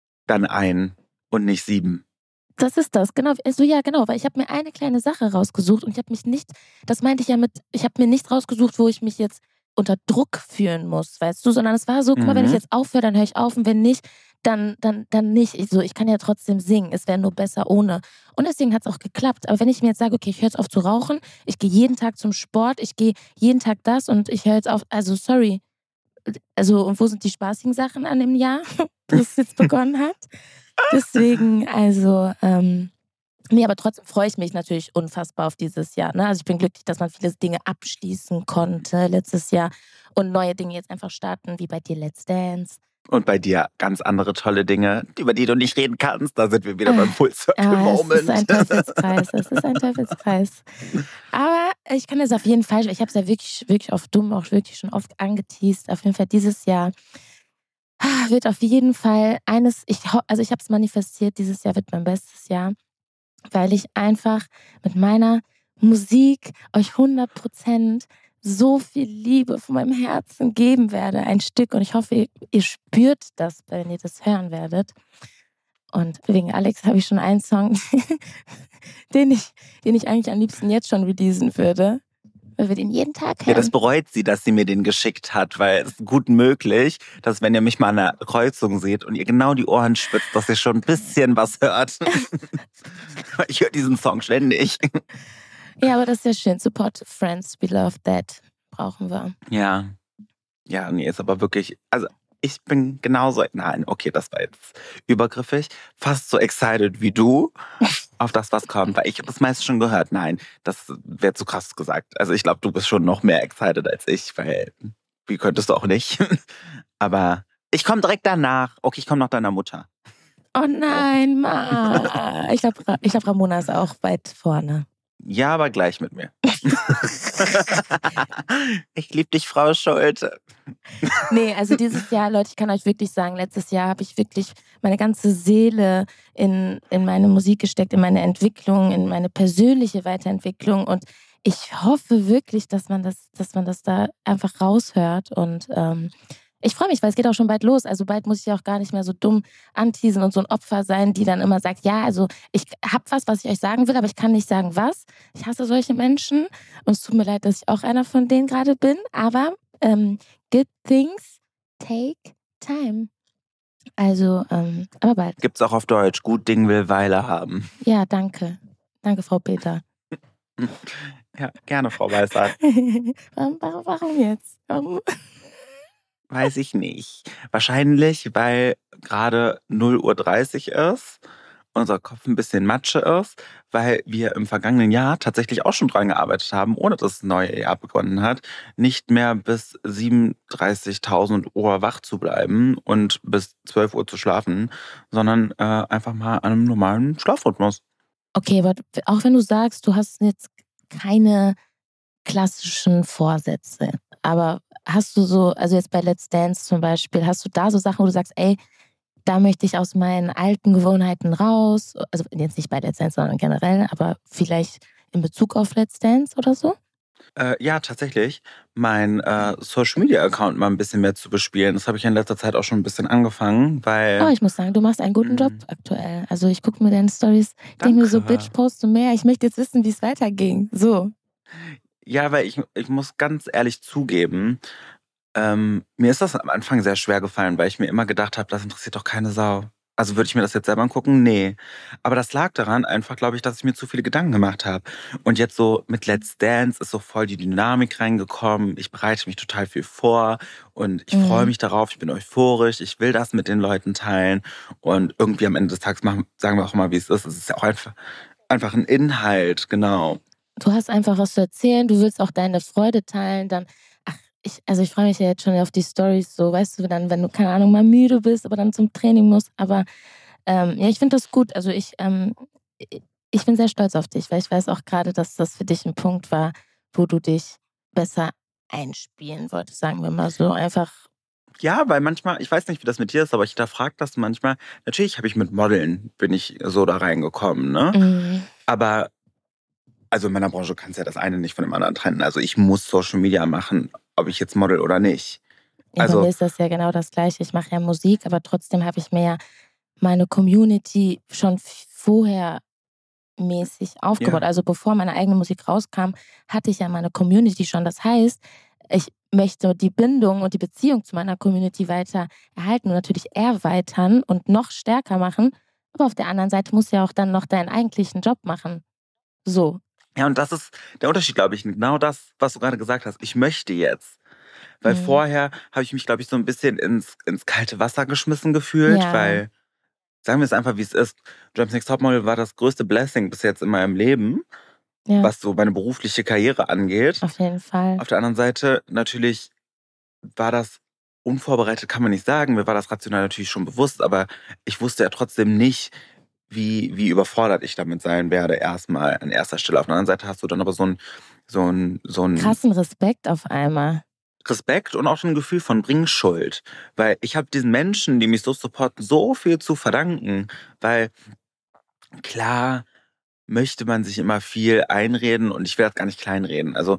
S1: 1 und nicht 7.
S2: Das ist das, genau. Also ja, genau, weil ich habe mir eine kleine Sache rausgesucht und ich habe mich nicht, das meinte ich ja mit, ich habe mir nichts rausgesucht, wo ich mich jetzt unter Druck führen muss, weißt du, sondern es war so, guck mal, wenn ich jetzt aufhöre, dann höre ich auf und wenn nicht, dann nicht. Ich kann ja trotzdem singen, es wäre nur besser ohne. Und deswegen hat es auch geklappt. Aber wenn ich mir jetzt sage, okay, ich höre jetzt auf zu rauchen, ich gehe jeden Tag zum Sport, ich gehe jeden Tag das und ich höre jetzt auf, also sorry. Also und wo sind die spaßigen Sachen an dem Jahr, das es jetzt begonnen hat? Deswegen, also, nee, aber trotzdem freue ich mich natürlich unfassbar auf dieses Jahr. Ne? Also ich bin glücklich, dass man viele Dinge abschließen konnte letztes Jahr und neue Dinge jetzt einfach starten, wie bei dir Let's Dance.
S1: Und bei dir ganz andere tolle Dinge, über die du nicht reden kannst. Da sind wir wieder beim Full Circle Moment.
S2: Es ist ein Teufelskreis, es ist ein Teufelskreis. Aber ich kann das auf jeden Fall, ich habe es ja wirklich, wirklich oft auch wirklich schon oft angeteast. Auf jeden Fall dieses Jahr wird auf jeden Fall ich habe es manifestiert, dieses Jahr wird mein bestes Jahr, weil ich einfach mit meiner Musik euch 100% so viel Liebe von meinem Herzen geben werde, ein Stück. Und ich hoffe, ihr spürt das, wenn ihr das hören werdet. Und wegen Alex habe ich schon einen Song, den ich eigentlich am liebsten jetzt schon releasen würde. Weil wir den jeden Tag hören.
S1: Ja, das bereut sie, dass sie mir den geschickt hat, weil es ist gut möglich, dass wenn ihr mich mal an einer Kreuzung seht und ihr genau die Ohren spitzt, dass ihr schon ein bisschen was hört. Ich höre diesen Song ständig.
S2: Ja, aber das ist ja schön. Support friends, we love that. Brauchen wir.
S1: Ja. Ja, nee, ist aber wirklich, also ich bin genauso, nein, okay, das war jetzt übergriffig, fast so excited wie du auf das, was kommt, weil ich habe das meiste schon gehört. Nein, das wäre zu krass gesagt. Also ich glaube, du bist schon noch mehr excited als ich, weil wie könntest du auch nicht. Aber ich komme direkt danach. Okay, ich komme nach deiner Mutter.
S2: Oh nein, Ma. Ich glaube, Ramona ist auch weit vorne.
S1: Ja, aber gleich mit mir. Ich liebe dich, Frau Schulte.
S2: Nee, also dieses Jahr, Leute, ich kann euch wirklich sagen, letztes Jahr habe ich wirklich meine ganze Seele in meine Musik gesteckt, in meine Entwicklung, in meine persönliche Weiterentwicklung. Und ich hoffe wirklich, dass man das da einfach raushört. Und Ich freue mich, weil es geht auch schon bald los. Also bald muss ich auch gar nicht mehr so dumm anteasen und so ein Opfer sein, die dann immer sagt, ja, also ich habe was ich euch sagen will, aber ich kann nicht sagen, was. Ich hasse solche Menschen und es tut mir leid, dass ich auch einer von denen gerade bin. Aber good things take time. Also, aber bald.
S1: Gibt's auch auf Deutsch. Gut Ding will Weile haben.
S2: Ja, danke. Danke, Frau Peter.
S1: Ja, gerne, Frau Weissart.
S2: Warum jetzt? Warum?
S1: Weiß ich nicht. Wahrscheinlich, weil gerade 0:30 Uhr ist, unser Kopf ein bisschen Matsche ist, weil wir im vergangenen Jahr tatsächlich auch schon dran gearbeitet haben, ohne dass das neue Jahr begonnen hat, nicht mehr bis 37.000 Uhr wach zu bleiben und bis 12 Uhr zu schlafen, sondern einfach mal an einem normalen Schlafrhythmus.
S2: Okay, aber auch wenn du sagst, du hast jetzt keine klassischen Vorsätze, aber hast du so, also jetzt bei Let's Dance zum Beispiel, hast du da so Sachen, wo du sagst, ey, da möchte ich aus meinen alten Gewohnheiten raus? Also jetzt nicht bei Let's Dance, sondern generell, aber vielleicht in Bezug auf Let's Dance oder so?
S1: Ja, tatsächlich, mein Social Media Account mal ein bisschen mehr zu bespielen. Das habe ich in letzter Zeit auch schon ein bisschen angefangen, weil.
S2: Oh, ich muss sagen, du machst einen guten Job aktuell. Also ich gucke mir deine Stories, denke mir so,
S1: Danke.
S2: Bitch, poste mehr. Ich möchte jetzt wissen, wie es weiterging. So.
S1: Ja, weil ich muss ganz ehrlich zugeben, mir ist das am Anfang sehr schwer gefallen, weil ich mir immer gedacht habe, das interessiert doch keine Sau. Also würde ich mir das jetzt selber angucken? Nee. Aber das lag daran einfach, glaube ich, dass ich mir zu viele Gedanken gemacht habe. Und jetzt so mit Let's Dance ist so voll die Dynamik reingekommen. Ich bereite mich total viel vor und ich freue mich darauf. Ich bin euphorisch. Ich will das mit den Leuten teilen. Und irgendwie am Ende des Tages sagen wir auch mal, wie es ist. Es ist ja auch einfach ein Inhalt, genau.
S2: Du hast einfach was zu erzählen, du willst auch deine Freude teilen, dann, ich freue mich ja jetzt schon auf die Storys, so, weißt du, dann, wenn du, keine Ahnung, mal müde bist, aber dann zum Training musst, aber ja, ich finde das gut, also ich bin sehr stolz auf dich, weil ich weiß auch gerade, dass das für dich ein Punkt war, wo du dich besser einspielen wolltest, sagen wir mal so, einfach.
S1: Ja, weil manchmal, ich weiß nicht, wie das mit dir ist, aber ich hinterfrage das manchmal. Natürlich bin ich so da reingekommen, ne? Aber also in meiner Branche kannst du ja das eine nicht von dem anderen trennen. Also ich muss Social Media machen, ob ich jetzt model oder nicht.
S2: Ja, bei mir ist das ja genau das Gleiche. Ich mache ja Musik, aber trotzdem habe ich mir ja meine Community schon vorher mäßig aufgebaut.
S1: Ja.
S2: Also bevor meine eigene Musik rauskam, hatte ich ja meine Community schon. Das heißt, ich möchte die Bindung und die Beziehung zu meiner Community weiter erhalten und natürlich erweitern und noch stärker machen. Aber auf der anderen Seite musst du ja auch dann noch deinen eigentlichen Job machen. So.
S1: Ja, und das ist der Unterschied, glaube ich. Genau das, was du gerade gesagt hast. Ich möchte jetzt. Weil vorher habe ich mich, glaube ich, so ein bisschen ins kalte Wasser geschmissen gefühlt,
S2: Ja.
S1: weil, sagen wir es einfach, wie es ist. Germany's Next Topmodel war das größte Blessing bis jetzt in meinem Leben,
S2: Ja,
S1: was so meine berufliche Karriere angeht.
S2: auf jeden Fall.
S1: Auf der anderen Seite, natürlich war das unvorbereitet, kann man nicht sagen. Mir war das rational natürlich schon bewusst, aber ich wusste ja trotzdem nicht, wie überfordert ich damit sein werde, erstmal an erster Stelle. Auf der anderen Seite hast du dann aber so ein
S2: Krassen Respekt auf einmal.
S1: Respekt und auch schon ein Gefühl von Bringschuld. Weil ich habe diesen Menschen, die mich so supporten, so viel zu verdanken. Weil klar möchte man sich immer viel einreden und ich werde gar nicht kleinreden. Also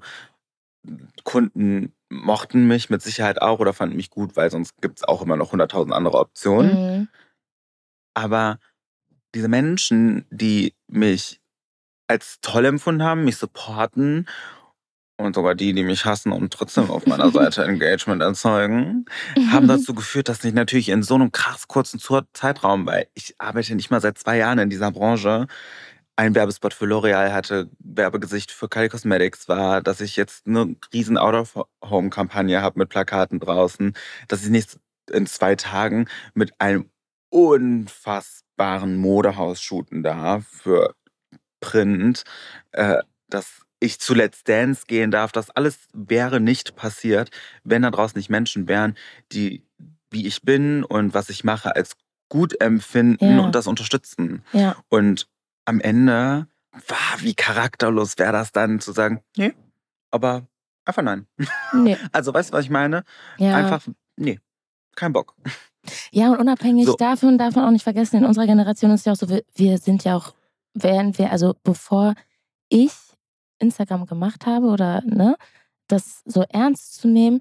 S1: Kunden mochten mich mit Sicherheit auch oder fanden mich gut, weil sonst gibt es auch immer noch 100.000 andere Optionen. Aber diese Menschen, die mich als toll empfunden haben, mich supporten und sogar die mich hassen und trotzdem auf meiner Seite Engagement erzeugen, haben dazu geführt, dass ich natürlich in so einem krass kurzen Zeitraum, weil ich arbeite nicht mal seit 2 Jahren in dieser Branche, einen Werbespot für L'Oreal hatte, Werbegesicht für Kylie Cosmetics war, dass ich jetzt eine riesen Out-of-Home-Kampagne habe mit Plakaten draußen, dass ich in 2 Tagen mit einem unfassbaren Modehaus shooten darf für Print, dass ich zu Let's Dance gehen darf. Das alles wäre nicht passiert, wenn da draußen nicht Menschen wären, die, wie ich bin und was ich mache, als gut empfinden und das unterstützen.
S2: Ja.
S1: Und am Ende, wie charakterlos wäre das dann zu sagen, nee, aber einfach nein.
S2: Nee.
S1: Also weißt du, was ich meine?
S2: Ja.
S1: Einfach, nee, kein Bock.
S2: Ja, und unabhängig davon darf man auch nicht vergessen, in unserer Generation ist ja auch so, wir sind ja auch, also bevor ich Instagram gemacht habe oder das so ernst zu nehmen,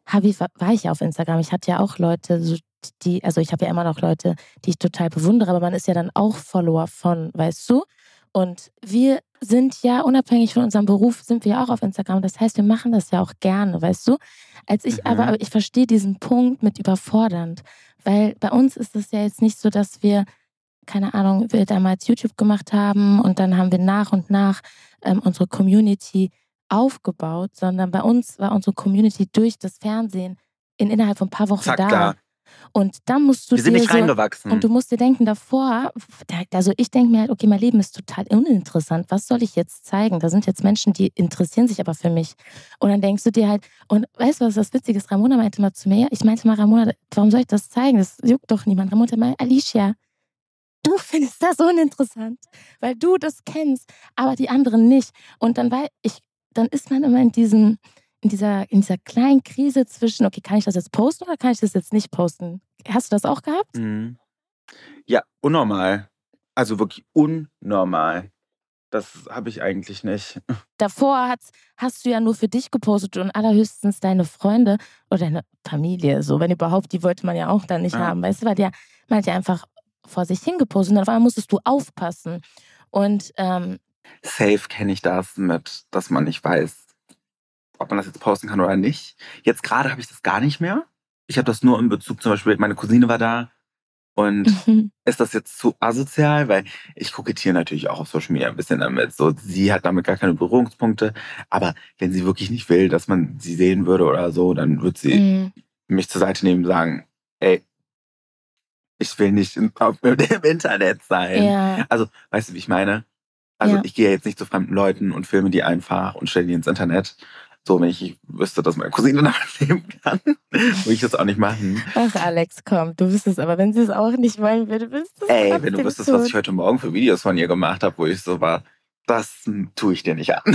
S2: war ich ja auf Instagram. Ich hatte ja auch Leute, also ich habe ja immer noch Leute, die ich total bewundere, aber man ist ja dann auch Follower von, weißt du? Und wir sind ja, unabhängig von unserem Beruf, sind wir ja auch auf Instagram. Das heißt, wir machen das ja auch gerne, weißt du? Aber ich verstehe diesen Punkt mit überfordernd, weil bei uns ist es ja jetzt nicht so, dass wir, keine Ahnung, wir damals YouTube gemacht haben und dann haben wir nach und nach unsere Community aufgebaut, sondern bei uns war unsere Community durch das Fernsehen innerhalb von ein paar Wochen
S1: Zack,
S2: da.
S1: klar.
S2: Und dann musst du
S1: Wir sind
S2: dir
S1: nicht
S2: so,
S1: reingewachsen.
S2: und du musst dir denken davor, also ich denke mir halt, okay, mein Leben ist total uninteressant. Was soll ich jetzt zeigen? Da sind jetzt Menschen, die interessieren sich aber für mich. Und dann denkst du dir halt, und weißt du, was das Witzige ist? Ramona meinte mal zu mir, ich meinte mal, Ramona, warum soll ich das zeigen? Das juckt doch niemand. Ramona meinte, Alicia, du findest das uninteressant, weil du das kennst, aber die anderen nicht. Und dann ist man immer in dieser kleinen Krise zwischen, okay, kann ich das jetzt posten oder kann ich das jetzt nicht posten? Hast du das auch gehabt?
S1: Mhm. Ja, unnormal. Also wirklich unnormal. Das habe ich eigentlich nicht.
S2: Davor hast du ja nur für dich gepostet und allerhöchstens deine Freunde oder deine Familie, so, wenn überhaupt, die wollte man ja auch dann nicht haben, weißt du, weil man hat ja einfach vor sich hingepostet und auf einmal musstest du aufpassen. Und
S1: Safe kenne ich das mit, dass man nicht weiß, ob man das jetzt posten kann oder nicht. Jetzt gerade habe ich das gar nicht mehr. Ich habe das nur in Bezug, zum Beispiel, meine Cousine war da und ist das jetzt zu asozial? Weil ich kokettiere natürlich auch auf Social Media ein bisschen damit. So, sie hat damit gar keine Berührungspunkte. Aber wenn sie wirklich nicht will, dass man sie sehen würde oder so, dann wird sie mich zur Seite nehmen und sagen, ey, ich will nicht im Internet sein.
S2: Ja.
S1: Also, weißt du, wie ich meine? Also ich gehe jetzt nicht zu fremden Leuten und filme die einfach und stelle die ins Internet. So, wenn ich wüsste, dass meine Cousine damit leben kann, würde ich das auch nicht machen.
S2: Ach, Alex, komm, du wüsstest aber, wenn sie es auch nicht wollen würde, bist du
S1: Ey, wenn du wüsstest, was ich heute Morgen für Videos von ihr gemacht habe, wo ich so war, das tue ich dir nicht an.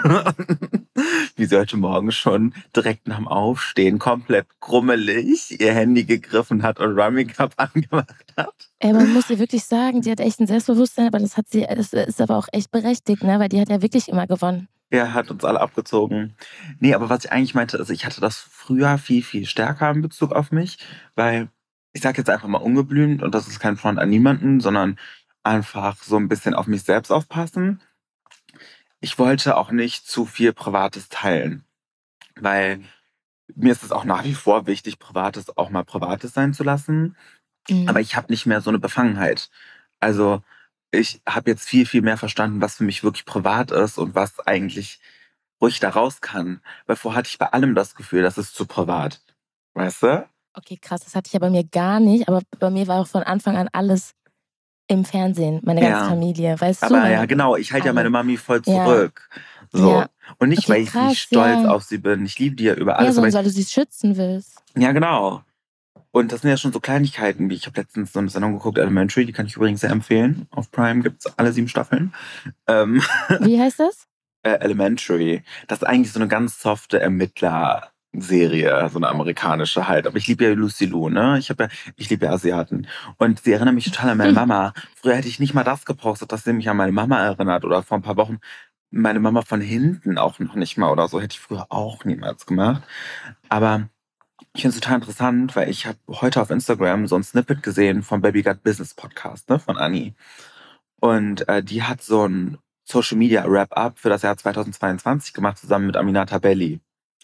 S1: Wie sie heute Morgen schon direkt nach dem Aufstehen komplett grummelig ihr Handy gegriffen hat und Rummikub angemacht hat.
S2: Ey, man muss ihr wirklich sagen, die hat echt ein Selbstbewusstsein, aber das ist aber auch echt berechtigt, ne? Weil die hat ja wirklich immer gewonnen.
S1: Er hat uns alle abgezogen. Nee, aber was ich eigentlich meinte, also ich hatte das früher viel, viel stärker in Bezug auf mich, weil ich sage jetzt einfach mal ungeblümt und das ist kein Front an niemanden, sondern einfach so ein bisschen auf mich selbst aufpassen. Ich wollte auch nicht zu viel Privates teilen, weil mir ist es auch nach wie vor wichtig, Privates auch mal Privates sein zu lassen. Aber ich habe nicht mehr so eine Befangenheit. Also ich habe jetzt viel, viel mehr verstanden, was für mich wirklich privat ist und was eigentlich ruhig da raus kann. Weil vorher hatte ich bei allem das Gefühl, das ist zu privat. Weißt du?
S2: Okay, krass, das hatte ich ja bei mir gar nicht, aber bei mir war auch von Anfang an alles im Fernsehen, meine ganze Familie, weißt du?
S1: Aber ja, genau, ich halte ja meine Mami voll zurück.
S2: Ja.
S1: So.
S2: Ja.
S1: Und nicht,
S2: Okay,
S1: weil ich
S2: krass,
S1: nicht stolz auf sie bin. Ich liebe die ja über alles.
S2: Ja, sondern weil du sie schützen willst.
S1: Ja, genau. Und das sind ja schon so Kleinigkeiten, wie ich habe letztens so eine Sendung geguckt, Elementary, die kann ich übrigens sehr empfehlen. Auf Prime gibt es alle 7 Staffeln.
S2: Wie heißt das?
S1: Elementary. Das ist eigentlich so eine ganz softe Ermittlerserie, so eine amerikanische halt. Aber ich liebe ja Lucy Liu, ne? Ich liebe ja Asiaten. Und sie erinnert mich total an meine Mama. Früher hätte ich nicht mal das gepostet, dass sie mich an meine Mama erinnert. Oder vor ein paar Wochen meine Mama von hinten auch noch nicht mal oder so. Hätte ich früher auch niemals gemacht. Aber ich finde es total interessant, weil ich habe heute auf Instagram so ein Snippet gesehen vom Baby Got Business Podcast, ne, von Anni. Und die hat so ein Social Media Wrap-Up für das Jahr 2022 gemacht, zusammen mit Aminata Belli.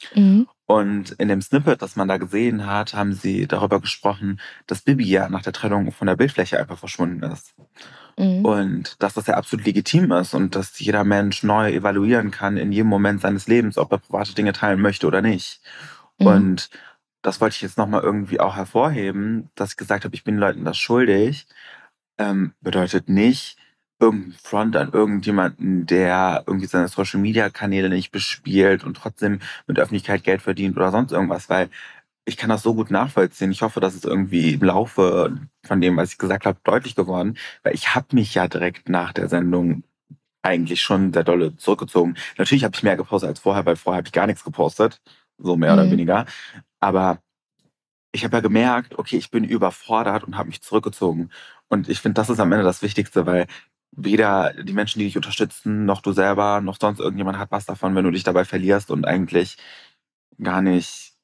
S1: Und in dem Snippet, das man da gesehen hat, haben sie darüber gesprochen, dass Bibi ja nach der Trennung von der Bildfläche einfach verschwunden ist. Und dass das ja absolut legitim ist und dass jeder Mensch neu evaluieren kann in jedem Moment seines Lebens, ob er private Dinge teilen möchte oder nicht. Und das wollte ich jetzt nochmal irgendwie auch hervorheben, dass ich gesagt habe, ich bin den Leuten das schuldig, bedeutet nicht irgendein Front an irgendjemanden, der irgendwie seine Social-Media-Kanäle nicht bespielt und trotzdem mit der Öffentlichkeit Geld verdient oder sonst irgendwas, weil ich kann das so gut nachvollziehen. Ich hoffe, das ist irgendwie im Laufe von dem, was ich gesagt habe, deutlich geworden, weil ich habe mich ja direkt nach der Sendung eigentlich schon sehr dolle zurückgezogen. Natürlich habe ich mehr gepostet als vorher, weil vorher habe ich gar nichts gepostet, so mehr oder weniger. Aber ich habe ja gemerkt, okay, ich bin überfordert und habe mich zurückgezogen. Und ich finde, das ist am Ende das Wichtigste, weil weder die Menschen, die dich unterstützen, noch du selber, noch sonst irgendjemand hat was davon, wenn du dich dabei verlierst und eigentlich gar nicht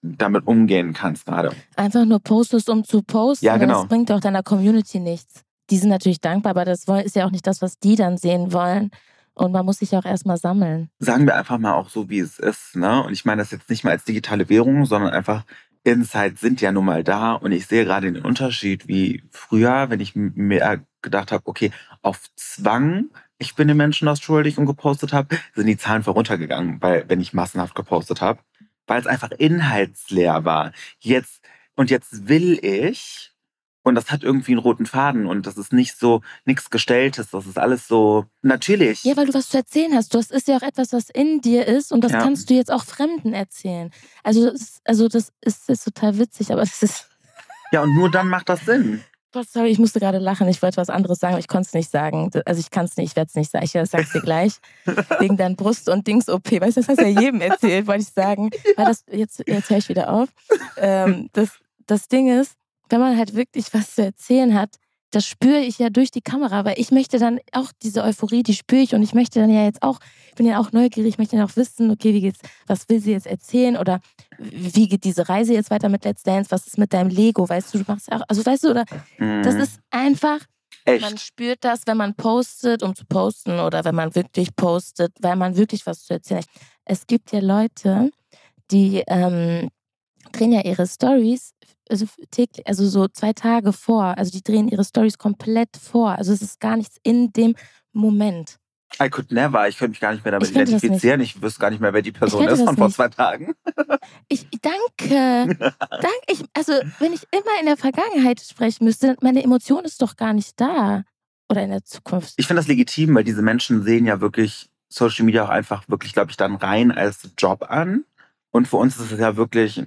S1: damit umgehen kannst gerade.
S2: Einfach nur postest, um zu posten.
S1: Ja, genau.
S2: Das bringt auch deiner Community nichts. Die sind natürlich dankbar, aber das ist ja auch nicht das, was die dann sehen wollen. Und man muss sich ja auch erstmal sammeln.
S1: Sagen wir einfach mal auch so, wie es ist, ne? Und ich meine das jetzt nicht mal als digitale Währung, sondern einfach Insights sind ja nun mal da. Und ich sehe gerade den Unterschied wie früher, wenn ich mir gedacht habe, okay, auf Zwang, ich bin den Menschen das schuldig und gepostet habe, sind die Zahlen voll runtergegangen, weil wenn ich massenhaft gepostet habe, weil es einfach inhaltsleer war. Jetzt will ich, und das hat irgendwie einen roten Faden und das ist nicht so nichts Gestelltes, das ist alles so natürlich.
S2: Ja, weil du was zu erzählen hast. Das ist ja auch etwas, was in dir ist und das
S1: Ja.
S2: kannst du jetzt auch Fremden erzählen. Also das ist total witzig, aber das ist...
S1: Ja, und nur dann macht das Sinn.
S2: Sorry, ich musste gerade lachen. Ich wollte was anderes sagen, aber ich konnte es nicht sagen. Also ich kann es nicht, ich werde es nicht sagen. Ich sage es dir gleich. Wegen deinen Brust- und Dings-OP. Weißt du, das hast du ja jedem erzählt, wollte ich sagen. Weil das, jetzt höre ich wieder auf. Das Ding ist, wenn man halt wirklich was zu erzählen hat, das spüre ich ja durch die Kamera, weil ich möchte dann auch diese Euphorie, die spüre ich und ich möchte dann ja jetzt auch, ich bin ja auch neugierig, ich möchte dann auch wissen, okay, wie geht's, was will sie jetzt erzählen oder wie geht diese Reise jetzt weiter mit Let's Dance, was ist mit deinem Lego, weißt du machst auch, also weißt du, oder das ist einfach,
S1: Echt?
S2: man spürt das, wenn man postet, um zu posten oder wenn man wirklich postet, weil man wirklich was zu erzählen hat. Es gibt ja Leute, die drehen ja ihre Stories also täglich, also so 2 Tage vor. Also die drehen ihre Stories komplett vor. Also es ist gar nichts in dem Moment.
S1: I could never. Ich könnte mich gar nicht mehr damit
S2: Ich könnte das
S1: identifizieren. Ich wüsste gar nicht mehr, wer die Person
S2: könnte
S1: ist
S2: das
S1: von vor
S2: nicht.
S1: 2 Tagen.
S2: Danke. Also wenn ich immer in der Vergangenheit sprechen müsste, meine Emotion ist doch gar nicht da. Oder in der Zukunft.
S1: Ich finde das legitim, weil diese Menschen sehen ja wirklich Social Media auch einfach wirklich, glaube ich, dann rein als Job an. Und für uns ist es ja wirklich,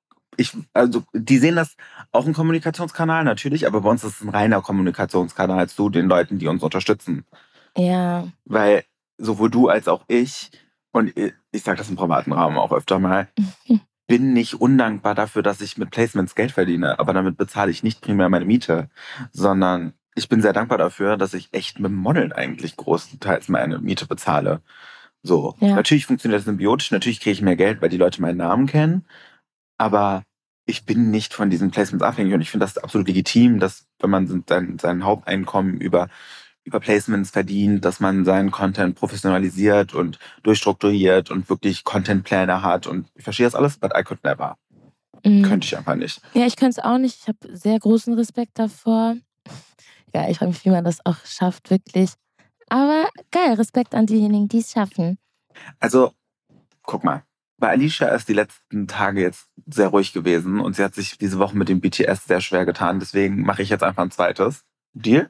S1: die sehen das auch ein Kommunikationskanal natürlich, aber bei uns ist es ein reiner Kommunikationskanal zu den Leuten, die uns unterstützen.
S2: Ja.
S1: Weil sowohl du als auch ich, und ich sage das im privaten Raum auch öfter mal, bin nicht undankbar dafür, dass ich mit Placements Geld verdiene. Aber damit bezahle ich nicht primär meine Miete, sondern ich bin sehr dankbar dafür, dass ich echt mit Modeln eigentlich großteils meine Miete bezahle. So,
S2: Ja.
S1: Natürlich funktioniert das symbiotisch, natürlich kriege ich mehr Geld, weil die Leute meinen Namen kennen, aber ich bin nicht von diesen Placements abhängig und ich finde das absolut legitim, dass wenn man sein Haupteinkommen über Placements verdient, dass man seinen Content professionalisiert und durchstrukturiert und wirklich Contentpläne hat und ich verstehe das alles, but I could never. Könnte ich einfach nicht.
S2: Ja, ich könnte es auch nicht. Ich habe sehr großen Respekt davor. Ja, ich frage mich, wie man das auch schafft, wirklich. Aber geil, Respekt an diejenigen, die es schaffen.
S1: Also, guck mal. Bei Alicia ist die letzten Tage jetzt sehr ruhig gewesen und sie hat sich diese Woche mit dem BTS sehr schwer getan. Deswegen mache ich jetzt einfach ein zweites. Deal?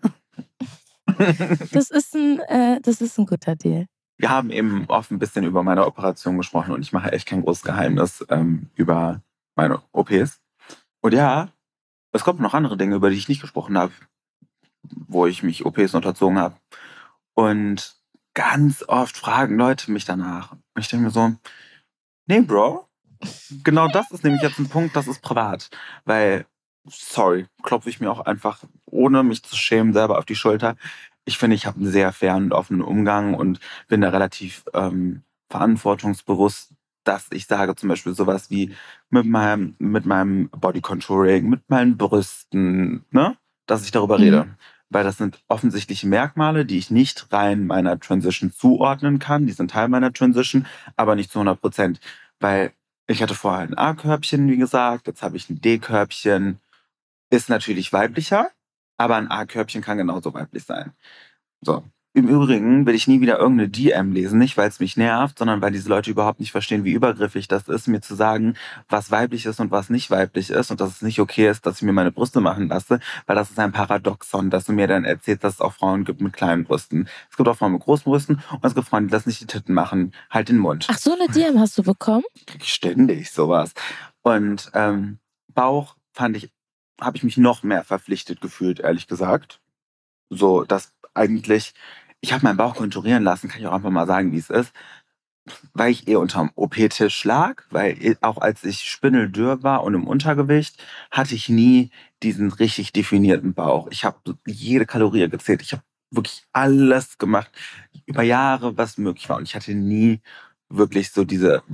S2: Das ist ein guter Deal.
S1: Wir haben eben oft ein bisschen über meine Operation gesprochen und ich mache echt kein großes Geheimnis über meine OPs. Und ja, es kommen noch andere Dinge, über die ich nicht gesprochen habe, wo ich mich OPs unterzogen habe. Und ganz oft fragen Leute mich danach. Und ich denke mir so, nee, Bro, genau das ist nämlich jetzt ein Punkt, das ist privat. Weil, sorry, klopfe ich mir auch einfach, ohne mich zu schämen, selber auf die Schulter. Ich finde, ich habe einen sehr fairen und offenen Umgang und bin da relativ verantwortungsbewusst, dass ich sage zum Beispiel sowas wie mit meinem Body Contouring, mit meinen Brüsten, ne, dass ich darüber rede. Weil das sind offensichtliche Merkmale, die ich nicht rein meiner Transition zuordnen kann. Die sind Teil meiner Transition, aber nicht zu 100%. Weil ich hatte vorher ein A-Körbchen, wie gesagt, jetzt habe ich ein D-Körbchen. Ist natürlich weiblicher, aber ein A-Körbchen kann genauso weiblich sein. So. Im Übrigen will ich nie wieder irgendeine DM lesen, nicht weil es mich nervt, sondern weil diese Leute überhaupt nicht verstehen, wie übergriffig das ist, mir zu sagen, was weiblich ist und was nicht weiblich ist und dass es nicht okay ist, dass ich mir meine Brüste machen lasse, weil das ist ein Paradoxon, dass du mir dann erzählst, dass es auch Frauen gibt mit kleinen Brüsten. Es gibt auch Frauen mit großen Brüsten und es gibt Frauen, die lassen nicht die Titten machen, halt den Mund.
S2: Ach, so eine DM hast du bekommen?
S1: Krieg ich ständig sowas. Und Bauch habe ich mich noch mehr verpflichtet gefühlt, ehrlich gesagt. So, dass eigentlich, ich habe meinen Bauch konturieren lassen, kann ich auch einfach mal sagen, wie es ist, weil ich unterm OP-Tisch lag, weil auch als ich spindeldürr war und im Untergewicht, hatte ich nie diesen richtig definierten Bauch. Ich habe jede Kalorie gezählt, ich habe wirklich alles gemacht, über Jahre, was möglich war. Und ich hatte nie wirklich so diese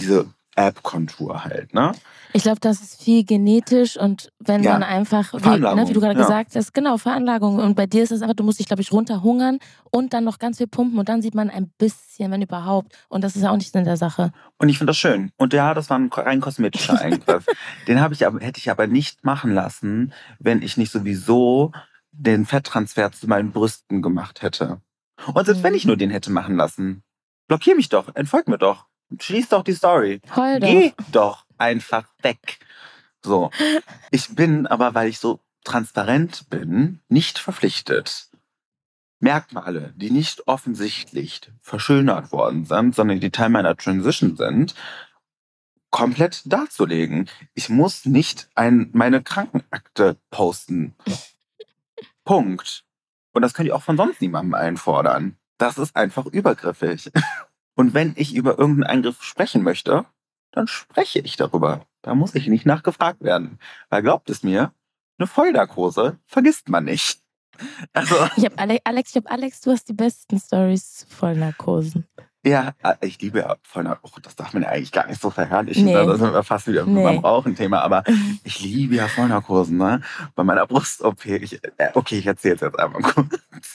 S1: App-Kontur halt, ne?
S2: Ich glaube, das ist viel genetisch und wenn man einfach, wie du gerade gesagt hast, genau, Veranlagung. Und bei dir ist es einfach, du musst dich, glaube ich, runterhungern und dann noch ganz viel pumpen und dann sieht man ein bisschen, wenn überhaupt. Und das ist ja auch nicht Sinn der Sache.
S1: Und ich finde das schön. Und ja, das war ein rein kosmetischer Eingriff. Den hätte ich aber nicht machen lassen, wenn ich nicht sowieso den Fetttransfer zu meinen Brüsten gemacht hätte. Und selbst wenn ich nur den hätte machen lassen, blockier mich doch, entfolg mir doch. Schließ doch die Story.
S2: Heul doch.
S1: Geh doch einfach weg. So. Ich bin aber, weil ich so transparent bin, nicht verpflichtet, Merkmale, die nicht offensichtlich verschönert worden sind, sondern die Teil meiner Transition sind, komplett darzulegen. Ich muss nicht meine Krankenakte posten. Punkt. Und das könnt ihr auch von sonst niemandem einfordern. Das ist einfach übergriffig. Und wenn ich über irgendeinen Eingriff sprechen möchte, dann spreche ich darüber. Da muss ich nicht nachgefragt werden. Weil glaubt es mir, eine Vollnarkose vergisst man nicht. Also,
S2: Alex, du hast die besten Stories Vollnarkosen.
S1: Ja, ich liebe ja Vollnarkose. Das darf man ja eigentlich gar nicht so verherrlichen.
S2: Nee.
S1: Das sind wir fast wieder beim Rauchen-Thema. Aber ich liebe ja Vollnarkosen. Ne? Bei meiner Brust-OP. Ich erzähle es jetzt einfach kurz.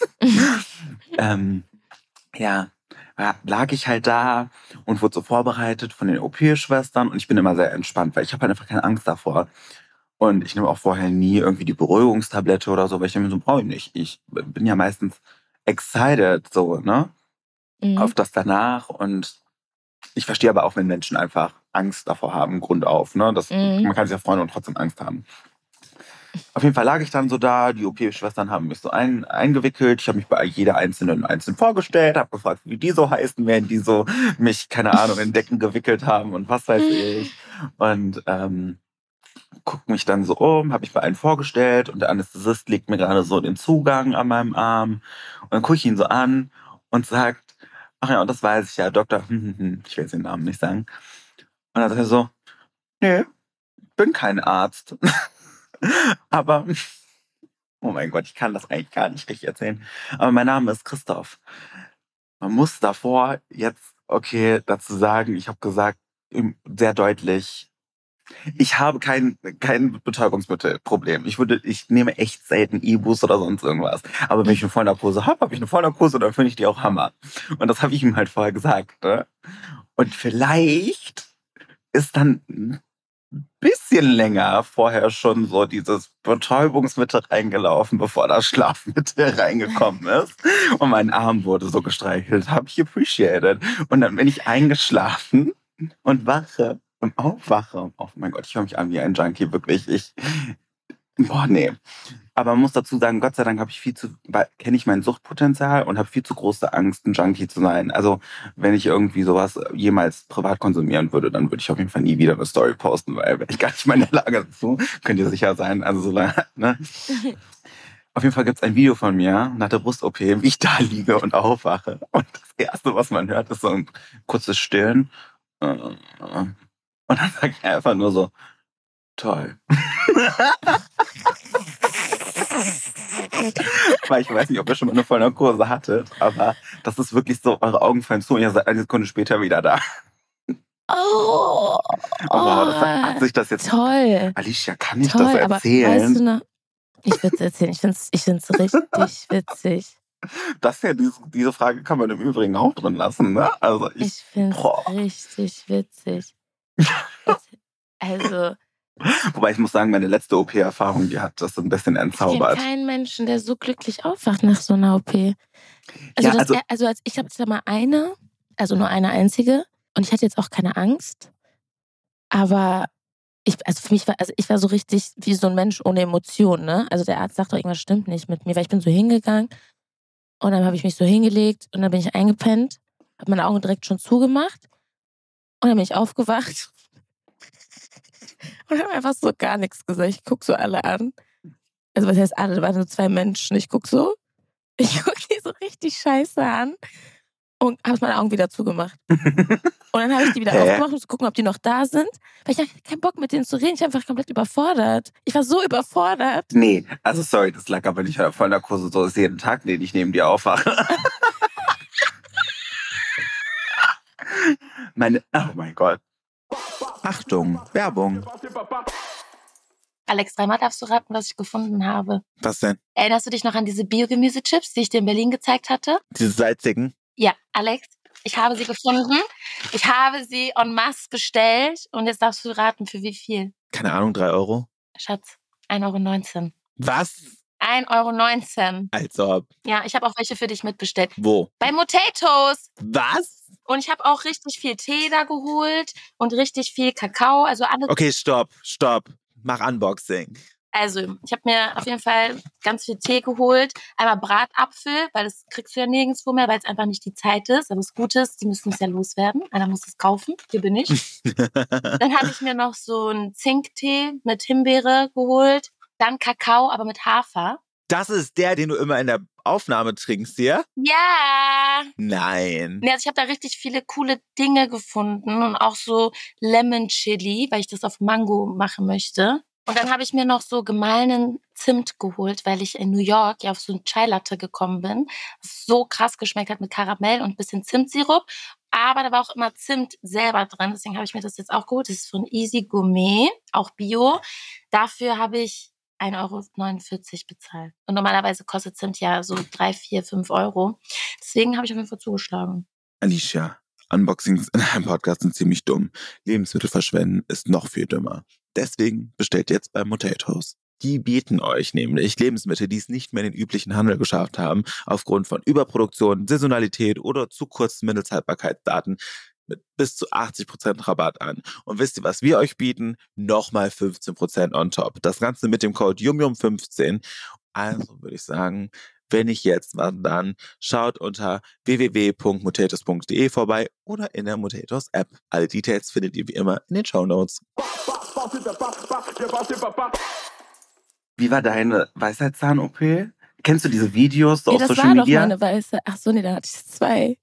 S1: Lag ich halt da und wurde so vorbereitet von den OP-Schwestern. Und ich bin immer sehr entspannt, weil ich habe halt einfach keine Angst davor. Und ich nehme auch vorher nie irgendwie die Beruhigungstablette oder so, weil ich denke mir so, brauche ich nicht. Ich bin ja meistens excited, so, ne? Auf das danach. Und ich verstehe aber auch, wenn Menschen einfach Angst davor haben, Grund auf, ne? Man kann sich ja freuen und trotzdem Angst haben. Auf jeden Fall lag ich dann so da, die OP-Schwestern haben mich so eingewickelt. Ich habe mich bei jeder einzeln vorgestellt, habe gefragt, wie die so heißen, während die so mich, keine Ahnung, in Decken gewickelt haben und was weiß ich. Und guckt mich dann so um, habe mich bei allen vorgestellt und der Anästhesist legt mir gerade so den Zugang an meinem Arm. Und dann gucke ich ihn so an und sagt, ach ja, und das weiß ich ja, Doktor, ich will jetzt den Namen nicht sagen. Und dann sagt er so, nee, bin kein Arzt. Aber, oh mein Gott, ich kann das eigentlich gar nicht richtig erzählen. Aber mein Name ist Christoph. Man muss davor jetzt, dazu sagen, ich habe gesagt, sehr deutlich, ich habe kein Betäubungsmittelproblem. Ich nehme echt selten Ibus oder sonst irgendwas. Aber wenn ich eine Vollnarkose habe ich eine Vollnarkose und dann finde ich die auch Hammer. Und das habe ich ihm halt vorher gesagt. Ne? Und vielleicht ist dann ein bisschen länger vorher schon so dieses Betäubungsmittel reingelaufen, bevor das Schlafmittel reingekommen ist. Und mein Arm wurde so gestreichelt. Habe ich appreciated. Und dann bin ich eingeschlafen und wache. Und aufwache. Oh mein Gott, ich höre mich an wie ein Junkie, wirklich. Nee. Aber man muss dazu sagen, Gott sei Dank kenne ich mein Suchtpotenzial und habe viel zu große Angst, ein Junkie zu sein. Also, wenn ich irgendwie sowas jemals privat konsumieren würde, dann würde ich auf jeden Fall nie wieder eine Story posten, weil wäre ich gar nicht mehr in der Lage dazu. Könnt ihr sicher sein. Also, so lange, ne? Auf jeden Fall gibt es ein Video von mir nach der Brust-OP, wie ich da liege und aufwache. Und das Erste, was man hört, ist so ein kurzes Stillen. Und dann sage ich einfach nur so, toll. Weil ich weiß nicht, ob ihr schon mal eine Vollnarkose hattet, aber das ist wirklich so, eure Augen fallen zu und ihr seid eine Sekunde später wieder da.
S2: Oh,
S1: hat sich das jetzt...
S2: Toll.
S1: Alicia, kann ich das erzählen?
S2: Aber weißt du noch, ich würde es erzählen, ich finde es richtig witzig.
S1: Das ja, diese Frage kann man im Übrigen auch drin lassen, ne? Also
S2: ich finde es richtig witzig. Also.
S1: Wobei ich muss sagen, meine letzte OP-Erfahrung, die hat das so ein bisschen entzaubert.
S2: Ich kenne keinen Menschen, der so glücklich aufwacht nach so einer OP. Also ich habe jetzt mal nur eine einzige. Und ich hatte jetzt auch keine Angst. Aber ich war so richtig wie so ein Mensch ohne Emotionen, ne? Also der Arzt sagt doch, irgendwas stimmt nicht mit mir, weil ich bin so hingegangen. Und dann habe ich mich so hingelegt und dann bin ich eingepennt, habe meine Augen direkt schon zugemacht. Und dann bin ich aufgewacht und habe einfach so gar nichts gesagt. Ich gucke so alle an. Also was heißt alle? Da waren nur 2 Menschen. Ich gucke die so richtig scheiße an und habe meine Augen wieder zugemacht. Und dann habe ich die wieder aufgemacht, um zu gucken, ob die noch da sind. Weil ich hatte keinen Bock mit denen zu reden. Ich war einfach komplett überfordert. Ich war so überfordert.
S1: Nee, also sorry, das lag aber nicht an der Vollnarkose. So ist jeden Tag, den ich neben dir aufwache. Oh mein Gott.
S3: Achtung, Werbung.
S2: Alex, dreimal darfst du raten, was ich gefunden habe.
S3: Was denn?
S2: Erinnerst du dich noch an diese Biogemüsechips, die ich dir in Berlin gezeigt hatte?
S3: Diese salzigen?
S2: Ja, Alex, ich habe sie gefunden. Ich habe sie en masse bestellt. Und jetzt darfst du raten, für wie viel?
S3: Keine Ahnung, 3 Euro.
S2: Schatz, 1,19 Euro.
S3: Was?
S2: 1,19 Euro.
S3: Als ob.
S2: Ja, ich habe auch welche für dich mitbestellt.
S3: Wo?
S2: Bei Potatoes.
S3: Was?
S2: Und ich habe auch richtig viel Tee da geholt und richtig viel Kakao. Also alles.
S3: Okay, stopp. Mach Unboxing.
S2: Also, ich habe mir auf jeden Fall ganz viel Tee geholt. Einmal Bratapfel, weil das kriegst du ja nirgendwo mehr, weil es einfach nicht die Zeit ist. Aber das Gute ist, die müssen es ja loswerden. Einer muss es kaufen. Hier bin ich. Dann habe ich mir noch so einen Zinktee mit Himbeere geholt. Dann Kakao, aber mit Hafer.
S3: Das ist der, den du immer in der Aufnahme trinkst, ja?
S2: Ja.
S3: Nein.
S2: Nee, also ich habe da richtig viele coole Dinge gefunden und auch so Lemon Chili, weil ich das auf Mango machen möchte. Und dann habe ich mir noch so gemahlenen Zimt geholt, weil ich in New York ja auf so ein Chai Latte gekommen bin, was so krass geschmeckt hat mit Karamell und ein bisschen Zimtsirup. Aber da war auch immer Zimt selber drin, deswegen habe ich mir das jetzt auch geholt. Das ist von Easy Gourmet, auch Bio. Dafür habe ich 1,49 € bezahlt. Und normalerweise kostet Zimt ja so 3, 4, 5 Euro. Deswegen habe ich auf jeden Fall zugeschlagen.
S3: Alicia, Unboxings in einem Podcast sind ziemlich dumm. Lebensmittel verschwenden ist noch viel dümmer. Deswegen bestellt jetzt bei Potatoes. Die bieten euch nämlich Lebensmittel, die es nicht mehr in den üblichen Handel geschafft haben, aufgrund von Überproduktion, Saisonalität oder zu kurzen Mindesthaltbarkeitsdaten mit bis zu 80% Rabatt an. Und wisst ihr, was wir euch bieten? Nochmal 15% on top. Das Ganze mit dem Code YUMYUM15. Also würde ich sagen, wenn nicht jetzt, wann dann? Schaut unter www.motatos.de vorbei oder in der Motatos App. Alle Details findet ihr wie immer in den Shownotes.
S1: Wie war deine Weisheitszahn-OP? Kennst du diese Videos so
S2: Nee,
S1: auf
S2: das
S1: Social
S2: war
S1: Media?
S2: doch meine weiße. Ach so, nee, dann hatte ich 2.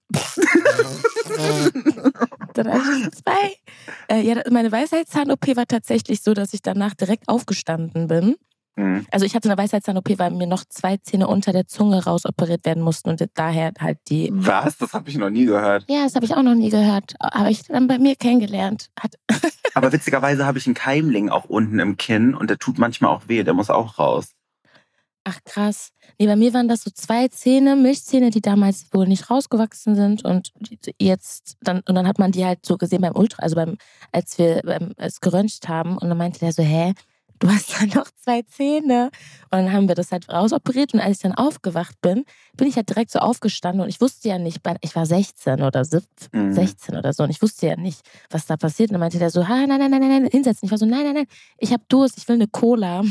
S2: Dann hatte ich 2. Ja, meine Weisheitszahn-OP war tatsächlich so, dass ich danach direkt aufgestanden bin.
S1: Mhm.
S2: Also ich hatte eine Weisheitszahn-OP, weil mir noch 2 Zähne unter der Zunge rausoperiert werden mussten und daher halt die...
S1: Was? Das habe ich noch nie gehört.
S2: Ja, das habe ich auch noch nie gehört. Habe ich dann bei mir kennengelernt.
S1: Aber witzigerweise habe ich einen Keimling auch unten im Kinn und der tut manchmal auch weh, der muss auch raus.
S2: Ach krass. Nee, bei mir waren das so 2 Zähne, Milchzähne, die damals wohl nicht rausgewachsen sind und jetzt dann hat man die halt so gesehen beim Ultra, also als wir es geröntgt haben und dann meinte der so, hä, du hast da noch 2 Zähne. Und dann haben wir das halt rausoperiert und als ich dann aufgewacht bin ich halt direkt so aufgestanden und ich wusste ja nicht, ich war 16 oder 16 oder so und ich wusste ja nicht, was da passiert. Und dann meinte der so, nein, hinsetzen. Ich war so, nein, ich habe Durst, ich will eine Cola.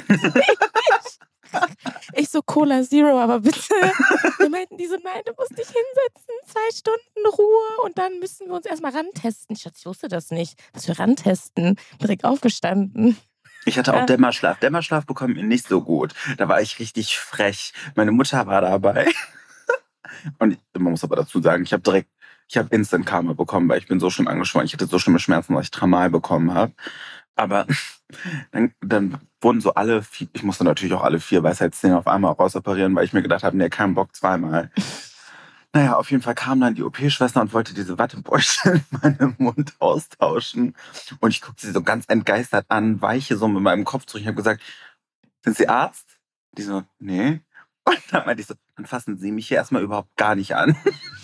S2: Ich so, Cola Zero, aber bitte. Dann meinten die so, nein, du musst dich hinsetzen, 2 Stunden Ruhe und dann müssen wir uns erstmal rantesten. Ich wusste das nicht, dass wir rantesten. Direkt aufgestanden.
S1: Ich hatte auch Dämmerschlaf. Dämmerschlaf bekommt mir nicht so gut. Da war ich richtig frech. Meine Mutter war dabei. Und man muss aber dazu sagen, ich habe Instant Karma bekommen, weil ich bin so schlimm angeschwollen. Ich hatte so schlimme Schmerzen, dass ich Tramal bekommen habe. Aber dann wurden so ich musste natürlich auch alle 4 Weisheitszähne auf einmal rausoperieren, weil ich mir gedacht habe, nee, kein Bock zweimal. Naja, auf jeden Fall kam dann die OP-Schwester und wollte diese Wattebäuche in meinem Mund austauschen. Und ich guckte sie so ganz entgeistert an, weiche so mit meinem Kopf zurück. Ich habe gesagt, sind Sie Arzt? Die so, nee. Und dann meinte ich so, dann fassen Sie mich hier erstmal überhaupt gar nicht an.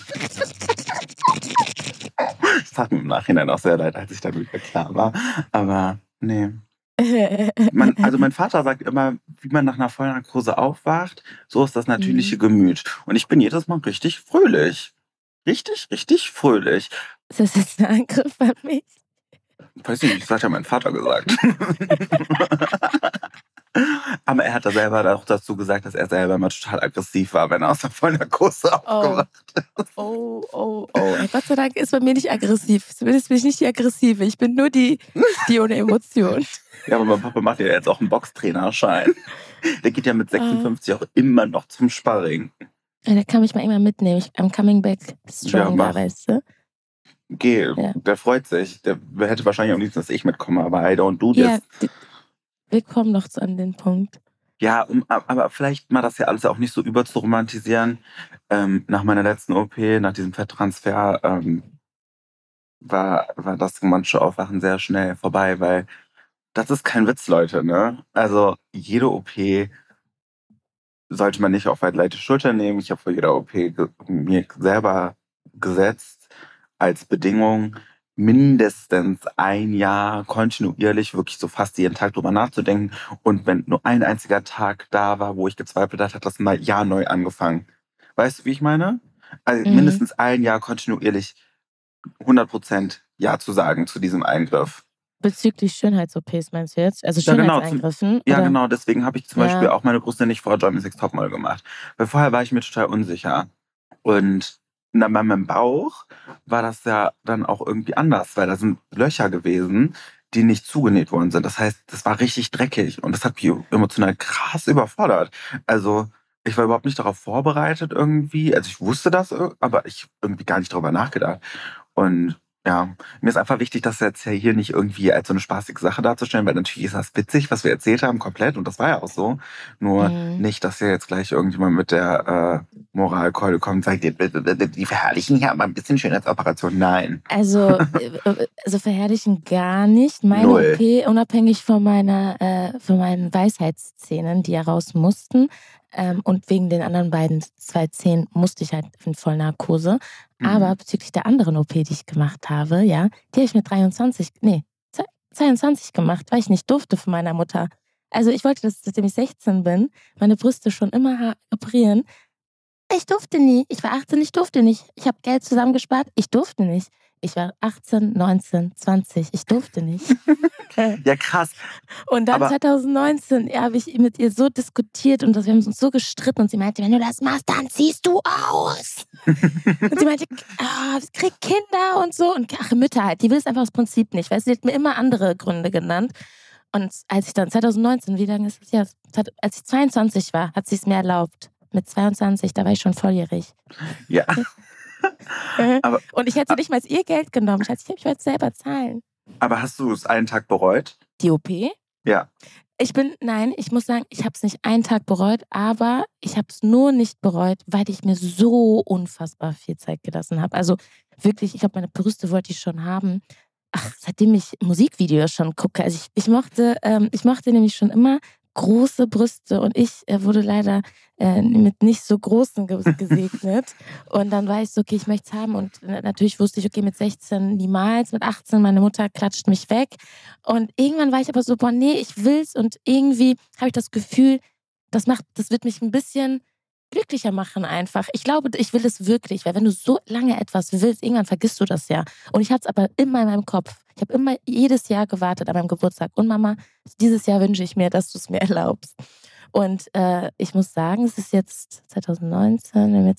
S1: Das tat mir im Nachhinein auch sehr leid, als ich dann wieder klar war. Aber nee. Mein Vater sagt immer, wie man nach einer Vollnarkose aufwacht, so ist das natürliche Gemüt. Und ich bin jedes Mal richtig fröhlich. Richtig, richtig fröhlich.
S2: Ist das jetzt ein Angriff an mich?
S1: Weiß nicht, das hat ja mein Vater gesagt. Aber er hat da selber auch dazu gesagt, dass er selber immer total aggressiv war, wenn er aus der Vollnarkose aufgewacht ist.
S2: Oh. Gott sei Dank ist bei mir nicht aggressiv. Zumindest bin ich nicht die Aggressive. Ich bin nur die ohne Emotion.
S1: Ja, aber mein Papa macht ja jetzt auch einen Boxtrainerschein. Der geht ja mit 56 auch immer noch zum Sparring.
S2: Ja, der kann mich mal immer mitnehmen. I'm coming back stronger, weißt du?
S1: Geh, ja. Der freut sich. Der hätte wahrscheinlich am liebsten, dass ich mitkomme, aber I don't do this.
S2: Ja, wir kommen noch an den Punkt.
S1: Ja, aber vielleicht mal das ja alles auch nicht so überzuromantisieren. Nach meiner letzten OP, nach diesem Fetttransfer, war das romantische Aufwachen sehr schnell vorbei, weil das ist kein Witz, Leute, ne? Also jede OP sollte man nicht auf eine leichte Schulter nehmen. Ich habe vor jeder OP mir selber gesetzt als Bedingung, mindestens ein Jahr kontinuierlich wirklich so fast jeden Tag drüber nachzudenken. Und wenn nur ein einziger Tag da war, wo ich gezweifelt hatte, hat das Jahr neu angefangen. Weißt du, wie ich meine? Also mindestens ein Jahr kontinuierlich 100% Ja zu sagen zu diesem Eingriff.
S2: Bezüglich Schönheits-OPs meinst du jetzt? Also
S1: Ja, genau.
S2: Schönheitseingriffen?
S1: Ja,
S2: oder?
S1: genau. Deswegen habe ich zum Beispiel auch meine Brüste nicht vor Germany's Next Topmodel gemacht. Weil vorher war ich mir total unsicher. Und dann bei meinem Bauch war das ja dann auch irgendwie anders, weil da sind Löcher gewesen, die nicht zugenäht worden sind. Das heißt, das war richtig dreckig und das hat mich emotional krass überfordert. Also ich war überhaupt nicht darauf vorbereitet irgendwie. Also ich wusste das, aber ich irgendwie gar nicht darüber nachgedacht. Und ja, mir ist einfach wichtig, das jetzt ja hier nicht irgendwie als so eine spaßige Sache darzustellen, weil natürlich ist das witzig, was wir erzählt haben, komplett. Und das war ja auch so. Nur nicht, dass hier jetzt gleich irgendjemand mit der Moralkeule kommt und sagt, die verherrlichen hier aber ein bisschen Schönheitsoperation. Nein.
S2: Also verherrlichen gar nicht. Meine
S1: Null.
S2: OP, unabhängig von meinen Weisheitszähnen, die ja raus mussten, und wegen den anderen beiden 2 Zähnen musste ich halt in Vollnarkose. Aber bezüglich der anderen OP, die ich gemacht habe, ja, die habe ich mit 22 gemacht, weil ich nicht durfte von meiner Mutter. Also ich wollte, seitdem ich 16 bin, meine Brüste schon immer operieren. Ich durfte nie. Ich war 18, ich durfte nicht. Ich habe Geld zusammengespart, ich durfte nicht. Ich war 18, 19, 20, ich durfte nicht.
S1: Ja, krass.
S2: Und dann 2019 habe ich mit ihr so diskutiert und wir haben uns so gestritten und sie meinte, wenn du das machst, dann ziehst du aus. Und sie meinte, ich krieg Kinder und so. Und Mütter halt, die will es einfach aus Prinzip nicht, weil sie hat mir immer andere Gründe genannt. Und als ich dann 2019, wie lange ist es jetzt? Als ich 22 war, hat sie es mir erlaubt. Mit 22, da war ich schon volljährig.
S1: Ja.
S2: Und ich hätte nicht mal ihr Geld genommen. Ich wollte es selber zahlen.
S1: Aber hast du es einen Tag bereut?
S2: Die OP?
S1: Ja.
S2: Ich muss sagen, ich habe es nicht einen Tag bereut, aber ich habe es nur nicht bereut, weil ich mir so unfassbar viel Zeit gelassen habe. Also wirklich, ich glaube, meine Brüste wollte ich schon haben. Seitdem ich Musikvideos schon gucke. Also ich mochte nämlich schon immer große Brüste und ich wurde leider mit nicht so großen gesegnet. Und dann war ich so, okay, ich möchte es haben. Und natürlich wusste ich, okay, mit 16 niemals, mit 18, meine Mutter klatscht mich weg. Und irgendwann war ich aber so, boah, nee, ich will's. Und irgendwie habe ich das Gefühl, das wird mich ein bisschen glücklicher machen einfach. Ich glaube, ich will es wirklich, weil wenn du so lange etwas willst, irgendwann vergisst du das ja. Und ich hatte es aber immer in meinem Kopf. Ich habe immer jedes Jahr gewartet an meinem Geburtstag. Und Mama, dieses Jahr wünsche ich mir, dass du es mir erlaubst. Und ich muss sagen, es ist jetzt 2019, wenn wir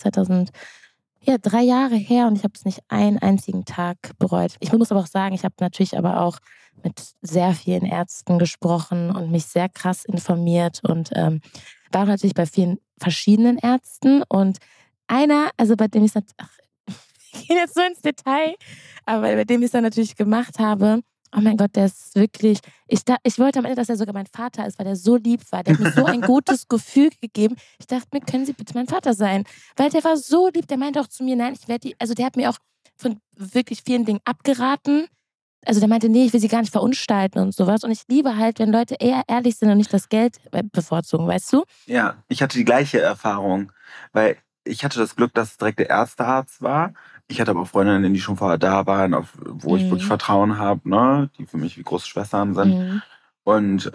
S2: 3 Jahre her und ich habe es nicht einen einzigen Tag bereut. Ich muss aber auch sagen, ich habe natürlich aber auch mit sehr vielen Ärzten gesprochen und mich sehr krass informiert und war natürlich bei vielen verschiedenen Ärzten und einer, also bei dem ich es ich gehe jetzt so ins Detail, aber bei dem ich es dann natürlich gemacht habe, oh mein Gott, der ist wirklich, ich wollte am Ende, dass er sogar mein Vater ist, weil der so lieb war. Der hat mir so ein gutes Gefühl gegeben. Ich dachte mir, können Sie bitte mein Vater sein? Weil der war so lieb, der meinte auch zu mir, nein, der hat mir auch von wirklich vielen Dingen abgeraten. Also der meinte, nee, ich will sie gar nicht verunstalten und sowas. Und ich liebe halt, wenn Leute eher ehrlich sind und nicht das Geld bevorzugen, weißt du?
S1: Ja, ich hatte die gleiche Erfahrung, weil ich hatte das Glück, dass es direkt der Ärztearzt war. Ich hatte aber auch Freundinnen, die schon vorher da waren, wo ich wirklich Vertrauen habe, ne? Die für mich wie große Schwestern sind. Und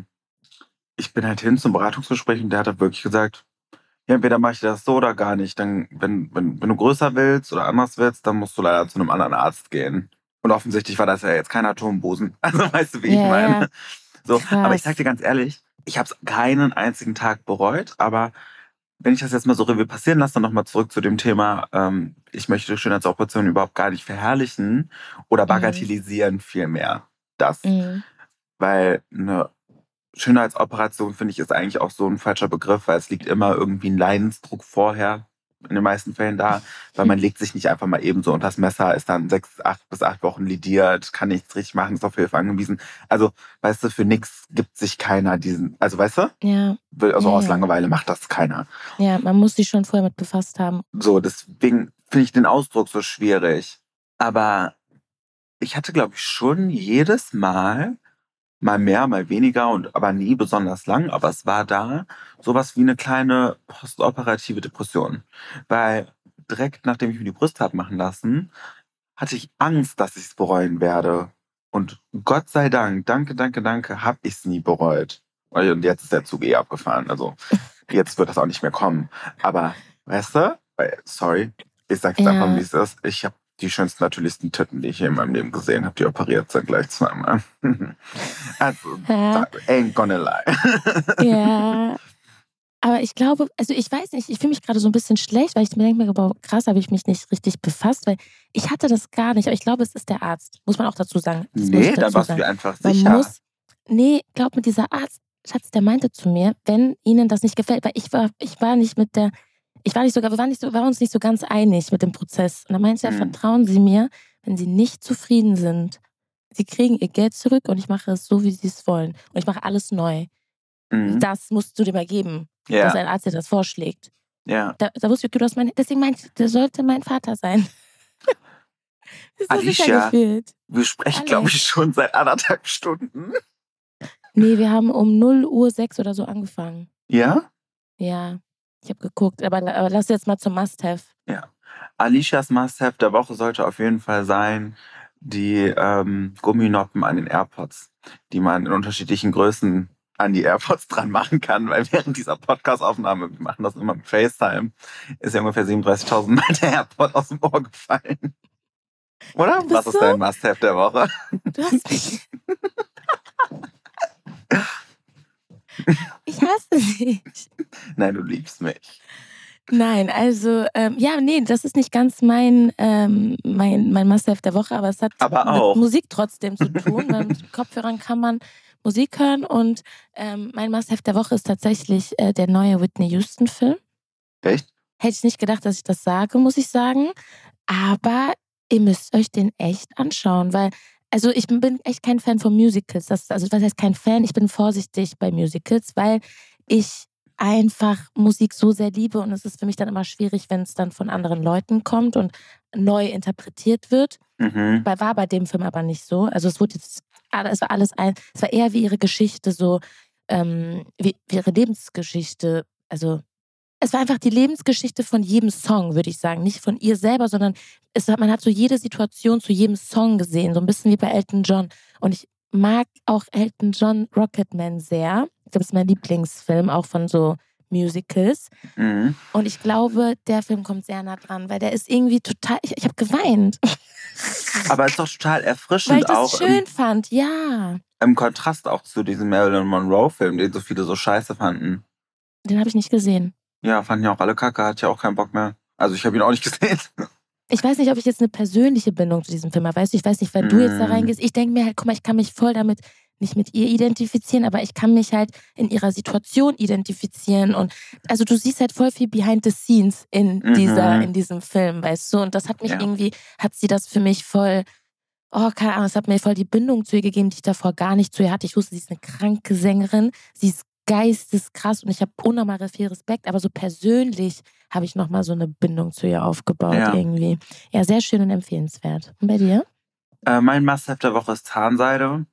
S1: ich bin halt hin zum Beratungsgespräch und der hat halt wirklich gesagt, ja, entweder mache ich das so oder gar nicht. Dann, wenn du größer willst oder anders willst, dann musst du leider zu einem anderen Arzt gehen. Und offensichtlich war das ja jetzt kein Atombusen. Also weißt du, wie ich meine? Ja. So, aber ich sag dir ganz ehrlich, ich habe es keinen einzigen Tag bereut, aber wenn ich das jetzt mal so Revue passieren lasse, dann nochmal zurück zu dem Thema, ich möchte Schönheitsoperationen überhaupt gar nicht verherrlichen oder bagatellisieren vielmehr. Das. Weil eine Schönheitsoperation, finde ich, ist eigentlich auch so ein falscher Begriff, weil es liegt immer irgendwie ein Leidensdruck vorher, in den meisten Fällen da, weil man legt sich nicht einfach mal eben so unter das Messer, ist dann 8 bis 8 Wochen lidiert, kann nichts richtig machen, ist auf Hilfe angewiesen. Also, weißt du, für nichts gibt sich keiner diesen, also weißt du?
S2: Ja.
S1: Also aus Langeweile macht das keiner.
S2: Ja, man muss sich schon vorher mit befasst haben.
S1: So, deswegen finde ich den Ausdruck so schwierig. Aber ich hatte, glaube ich, schon jedes Mal mehr, mal weniger und aber nie besonders lang, aber es war da sowas wie eine kleine postoperative Depression. Weil direkt nachdem ich mir die Brüste habe machen lassen, hatte ich Angst, dass ich es bereuen werde. Und Gott sei Dank, danke, habe ich es nie bereut. Und jetzt ist der Zug abgefahren. Also jetzt wird das auch nicht mehr kommen. Aber weißt du, sorry, ich sag's einfach, wie es ist. Ich habe die schönsten, natürlichsten Titten, die ich je in meinem Leben gesehen habe, die operiert sind gleich zweimal. Also, ain't gonna lie.
S2: Ja. Aber ich glaube, also ich weiß nicht, ich fühle mich gerade so ein bisschen schlecht, weil ich mir denke, boah, krass, habe ich mich nicht richtig befasst, weil ich hatte das gar nicht. Aber ich glaube, es ist der Arzt, muss man auch dazu sagen.
S1: Nee, dann warst du einfach sicher.
S2: Glaub mir, dieser Arzt, Schatz, der meinte zu mir, wenn Ihnen das nicht gefällt, weil wir waren uns nicht so ganz einig mit dem Prozess. Und dann meinte er, vertrauen Sie mir, wenn Sie nicht zufrieden sind, Sie kriegen Ihr Geld zurück und ich mache es so, wie Sie es wollen. Und ich mache alles neu. Das musst du dir mal geben, dass ein Arzt dir das vorschlägt.
S1: Ja.
S2: Da wusste ich, deswegen meinte ich, der sollte mein Vater sein. Das
S1: Alicia, wir sprechen, glaube ich, schon seit 1,5 Stunden.
S2: Nee, wir haben um 0:06 oder so angefangen.
S1: Ja?
S2: Ja, ich habe geguckt. Aber lass jetzt mal zum Must-Have.
S1: Ja. Alicias Must-Have der Woche sollte auf jeden Fall sein, die Gumminoppen an den AirPods, die man in unterschiedlichen Größen an die AirPods dran machen kann, weil während dieser Podcast-Aufnahme, wir machen das immer mit FaceTime, ist ja ungefähr 37.000 Mal der AirPod aus dem Ohr gefallen. Oder? Was ist dein Must-Have der Woche?
S2: Du hast mich... Ich hasse dich.
S1: Nein, du liebst mich.
S2: Nein, also, das ist nicht ganz mein Must-Have der Woche, aber es hat mit Musik trotzdem zu tun. Mit Kopfhörern kann man Musik hören und mein Must-Have der Woche ist tatsächlich der neue Whitney Houston-Film.
S1: Echt?
S2: Hätte ich nicht gedacht, dass ich das sage, muss ich sagen. Aber ihr müsst euch den echt anschauen, weil also ich bin echt kein Fan von Musicals. Was heißt kein Fan? Ich bin vorsichtig bei Musicals, weil ich einfach Musik so sehr liebe und es ist für mich dann immer schwierig, wenn es dann von anderen Leuten kommt und neu interpretiert wird. War bei dem Film aber nicht so. Also es war eher wie ihre Geschichte, so wie ihre Lebensgeschichte. Also es war einfach die Lebensgeschichte von jedem Song, würde ich sagen. Nicht von ihr selber, sondern man hat so jede Situation zu jedem Song gesehen. So ein bisschen wie bei Elton John. Und ich mag auch Elton John Rocketman sehr. Ich glaube, das ist mein Lieblingsfilm, auch von so Musicals. Und ich glaube, der Film kommt sehr nah dran, weil der ist irgendwie total... Ich habe geweint.
S1: Aber es ist doch total erfrischend.
S2: Weil ich das schön fand, ja.
S1: Im Kontrast auch zu diesem Marilyn Monroe-Film, den so viele so scheiße fanden.
S2: Den habe ich nicht gesehen.
S1: Ja, fanden ja auch alle kacke, hatte ja auch keinen Bock mehr. Also ich habe ihn auch nicht gesehen.
S2: Ich weiß nicht, ob ich jetzt eine persönliche Bindung zu diesem Film habe. Weißt du, ich weiß nicht, weil du jetzt da reingehst. Ich denke mir halt, guck mal, ich kann mich voll damit nicht mit ihr identifizieren, aber ich kann mich halt in ihrer Situation identifizieren. Und also du siehst halt voll viel behind the scenes in diesem Film, weißt du? Und das hat mich hat sie das für mich voll, keine Ahnung, es hat mir voll die Bindung zu ihr gegeben, die ich davor gar nicht zu ihr hatte. Ich wusste, sie ist eine kranke Sängerin, sie ist geisteskrass und ich habe unnormal viel Respekt, aber so persönlich habe ich nochmal so eine Bindung zu ihr aufgebaut irgendwie. Ja, sehr schön und empfehlenswert. Und bei dir?
S1: Mein Must-Have der Woche ist Zahnseide.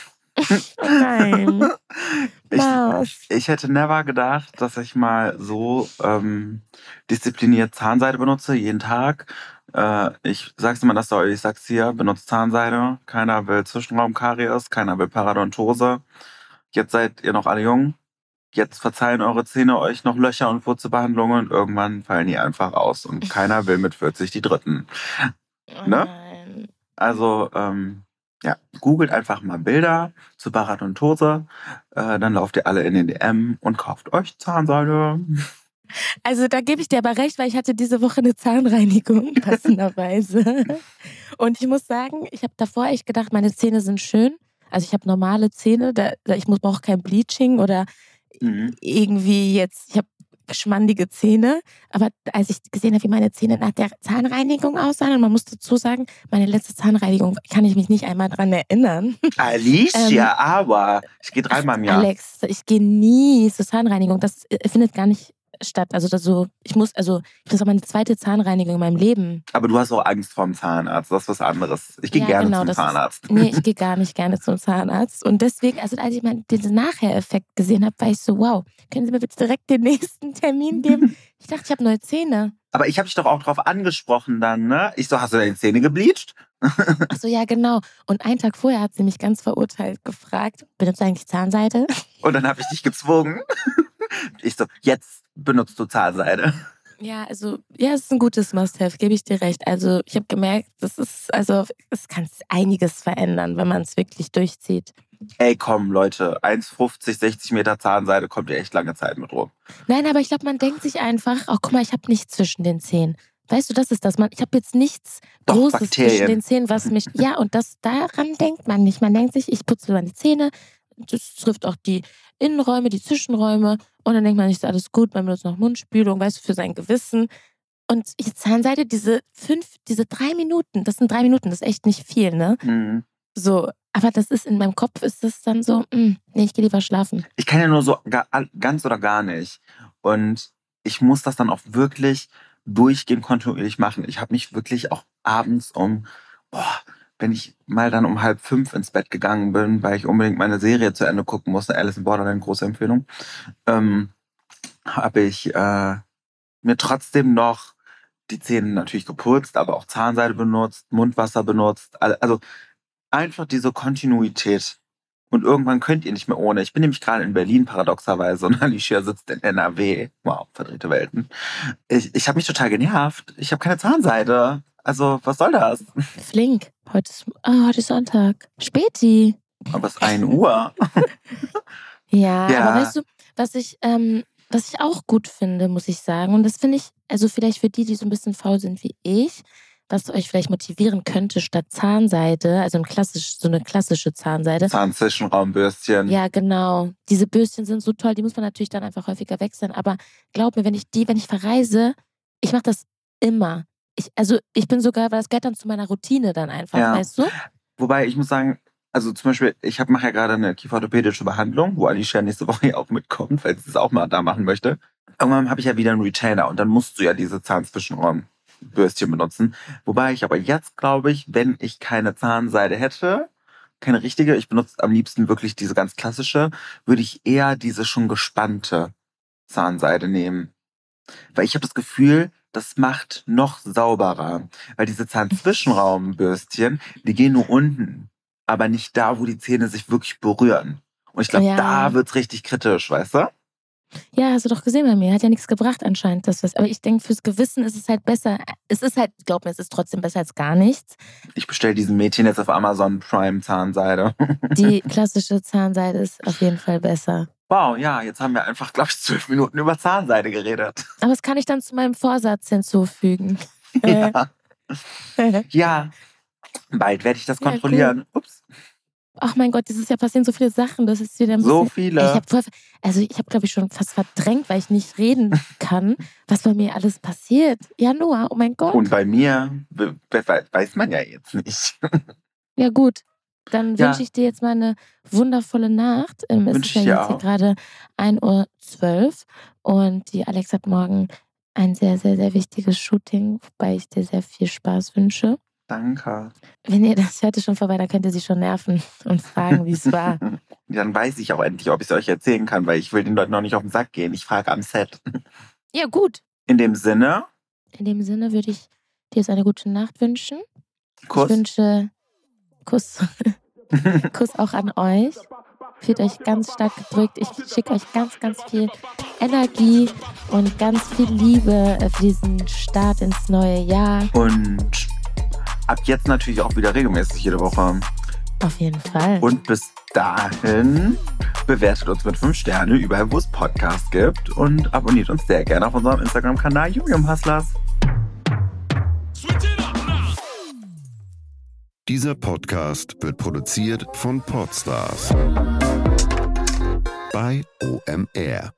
S2: Nein.
S1: Ich hätte never gedacht, dass ich mal so diszipliniert Zahnseide benutze, jeden Tag. Ich sag's immer, ich sag's hier, benutzt Zahnseide. Keiner will Zwischenraumkaries, keiner will Parodontose. Jetzt seid ihr noch alle jung. Jetzt verzeihen eure Zähne euch noch Löcher und Wurzelbehandlungen und irgendwann fallen die einfach aus und keiner will mit 40 die dritten. Ne?
S2: Nein.
S1: Also, googelt einfach mal Bilder zu Parodontose, dann lauft ihr alle in den DM und kauft euch Zahnseide.
S2: Also da gebe ich dir aber recht, weil ich hatte diese Woche eine Zahnreinigung, passenderweise. Und ich muss sagen, ich habe davor echt gedacht, meine Zähne sind schön. Also ich habe normale Zähne, brauche kein Bleaching oder irgendwie jetzt, ich habe schmandige Zähne. Aber als ich gesehen habe, wie meine Zähne nach der Zahnreinigung aussahen, und man muss dazu sagen, meine letzte Zahnreinigung kann ich mich nicht einmal dran erinnern.
S1: Alicia, aber ich gehe 3-mal im Jahr.
S2: Alex, ich gehe nie zur Zahnreinigung. Das findet gar nicht ich das ist auch meine zweite Zahnreinigung in meinem Leben.
S1: Aber du hast auch Angst vorm Zahnarzt, das ist was anderes. Ich gehe gerne zum Zahnarzt.
S2: Ich gehe gar nicht gerne zum Zahnarzt. Und deswegen, also als ich mal diesen Nachher-Effekt gesehen habe, war ich so, wow, können Sie mir bitte direkt den nächsten Termin geben? Ich dachte, ich habe neue Zähne.
S1: Aber ich habe dich doch auch drauf angesprochen dann, ne? Ich so, hast du deine Zähne gebleicht?
S2: Ach so, ja, genau. Und einen Tag vorher hat sie mich ganz verurteilt gefragt, benutzt du eigentlich Zahnseide?
S1: Und dann habe ich dich gezwungen. Ich so, jetzt benutzt du Zahnseide.
S2: Ja, also, ja, es ist ein gutes Must-Have, gebe ich dir recht. Also, ich habe gemerkt, es kann einiges verändern, wenn man es wirklich durchzieht.
S1: Ey, komm, Leute, 1,50, 60 Meter Zahnseide kommt ihr echt lange Zeit mit rum.
S2: Nein, aber ich glaube, man denkt sich einfach, ach, guck mal, ich habe nichts zwischen den Zähnen. Weißt du, das ist das. Ich habe jetzt nichts Großes
S1: Bakterien
S2: zwischen den Zähnen, was mich. Ja, und daran denkt man nicht. Man denkt sich, ich putze meine Zähne. Das trifft auch die Innenräume, die Zwischenräume. Und dann denkt man nicht, ist alles gut, man benutzt noch Mundspülung, weißt du, für sein Gewissen. Und die Zahnseide, diese 3 Minuten, das sind 3 Minuten, das ist echt nicht viel, ne?
S1: Mhm.
S2: So, aber das ist in meinem Kopf, ist das dann so, nee, ich gehe lieber schlafen.
S1: Ich kann ja nur so ganz oder gar nicht. Und ich muss das dann auch wirklich durchgehend kontinuierlich machen. Ich habe mich wirklich auch abends wenn ich mal dann um 4:30 ins Bett gegangen bin, weil ich unbedingt meine Serie zu Ende gucken musste, Alice in Borderland, große Empfehlung, habe ich mir trotzdem noch die Zähne natürlich geputzt, aber auch Zahnseide benutzt, Mundwasser benutzt. Also einfach diese Kontinuität. Und irgendwann könnt ihr nicht mehr ohne. Ich bin nämlich gerade in Berlin, paradoxerweise, und Alicia sitzt in NRW. Wow, verdrehte Welten. Ich habe mich total genervt. Ich habe keine Zahnseide. Also, was soll das?
S2: Flink. Heute ist Sonntag. Späti.
S1: Aber es ist 1 Uhr.
S2: Ja, aber weißt du, was ich auch gut finde, muss ich sagen, und das finde ich, also vielleicht für die so ein bisschen faul sind wie ich, was euch vielleicht motivieren könnte, statt Zahnseide, also so eine klassische Zahnseide.
S1: Zahnzwischenraumbürstchen.
S2: Ja, genau. Diese Bürstchen sind so toll, die muss man natürlich dann einfach häufiger wechseln. Aber glaub mir, wenn ich verreise, ich mache das immer. Ich bin sogar, weil das gehört dann zu meiner Routine dann einfach, weißt du?
S1: Wobei, ich muss sagen, also zum Beispiel, ich mache ja gerade eine kieferorthopädische Behandlung, wo Alicia nächste Woche auch mitkommt, weil sie es auch mal da machen möchte. Irgendwann habe ich ja wieder einen Retainer und dann musst du ja diese Zahnzwischenraumbürstchen benutzen. Wobei ich aber jetzt, glaube ich, wenn ich keine Zahnseide hätte, keine richtige, ich benutze am liebsten wirklich diese ganz klassische, würde ich eher diese schon gespannte Zahnseide nehmen. Weil ich habe das Gefühl, das macht noch sauberer. Weil diese Zahnzwischenraumbürstchen, die gehen nur unten, aber nicht da, wo die Zähne sich wirklich berühren. Und ich glaube, da wird's richtig kritisch, weißt du?
S2: Ja, hast du doch gesehen bei mir. Hat ja nichts gebracht anscheinend. Aber ich denke, fürs Gewissen ist es halt besser. Glaub mir, es ist trotzdem besser als gar nichts.
S1: Ich bestelle diesen Mädchen jetzt auf Amazon Prime Zahnseide.
S2: Die klassische Zahnseide ist auf jeden Fall besser.
S1: Wow, ja, jetzt haben wir einfach, glaube ich, 12 Minuten über Zahnseide geredet.
S2: Aber das kann ich dann zu meinem Vorsatz hinzufügen.
S1: Ja. Ja, bald werde ich das kontrollieren.
S2: Cool. Ups. Ach mein Gott, dieses Jahr passieren so viele Sachen. Das ist wieder ein bisschen,
S1: so viele.
S2: Ich habe, glaube ich, schon fast verdrängt, weil ich nicht reden kann, was bei mir alles passiert. Januar, oh mein Gott.
S1: Und bei mir weiß man ja jetzt nicht.
S2: Ja gut, dann wünsche ich dir jetzt mal eine wundervolle Nacht. Es ist ja jetzt hier gerade 1:12 Uhr und die Alex hat morgen ein sehr, sehr, sehr wichtiges Shooting, wobei ich dir sehr viel Spaß wünsche.
S1: Danke.
S2: Wenn ihr das hört, ist schon vorbei, dann könnt ihr sie schon nerven und fragen, wie es war.
S1: Dann weiß ich auch endlich, ob ich es euch erzählen kann, weil ich will den Leuten noch nicht auf den Sack gehen. Ich frage am Set.
S2: Ja, gut.
S1: In dem Sinne
S2: würde ich dir jetzt eine gute Nacht wünschen.
S1: Kuss.
S2: Ich wünsche Kuss auch an euch. Fühlt euch ganz stark gedrückt. Ich schicke euch ganz, ganz viel Energie und ganz viel Liebe für diesen Start ins neue Jahr.
S1: Und ab jetzt natürlich auch wieder regelmäßig jede Woche.
S2: Auf jeden Fall.
S1: Und bis dahin bewertet uns mit 5 Sterne überall, wo es Podcasts gibt. Und abonniert uns sehr gerne auf unserem Instagram-Kanal Julium Hustlers.
S4: Dieser Podcast wird produziert von Podstars bei OMR.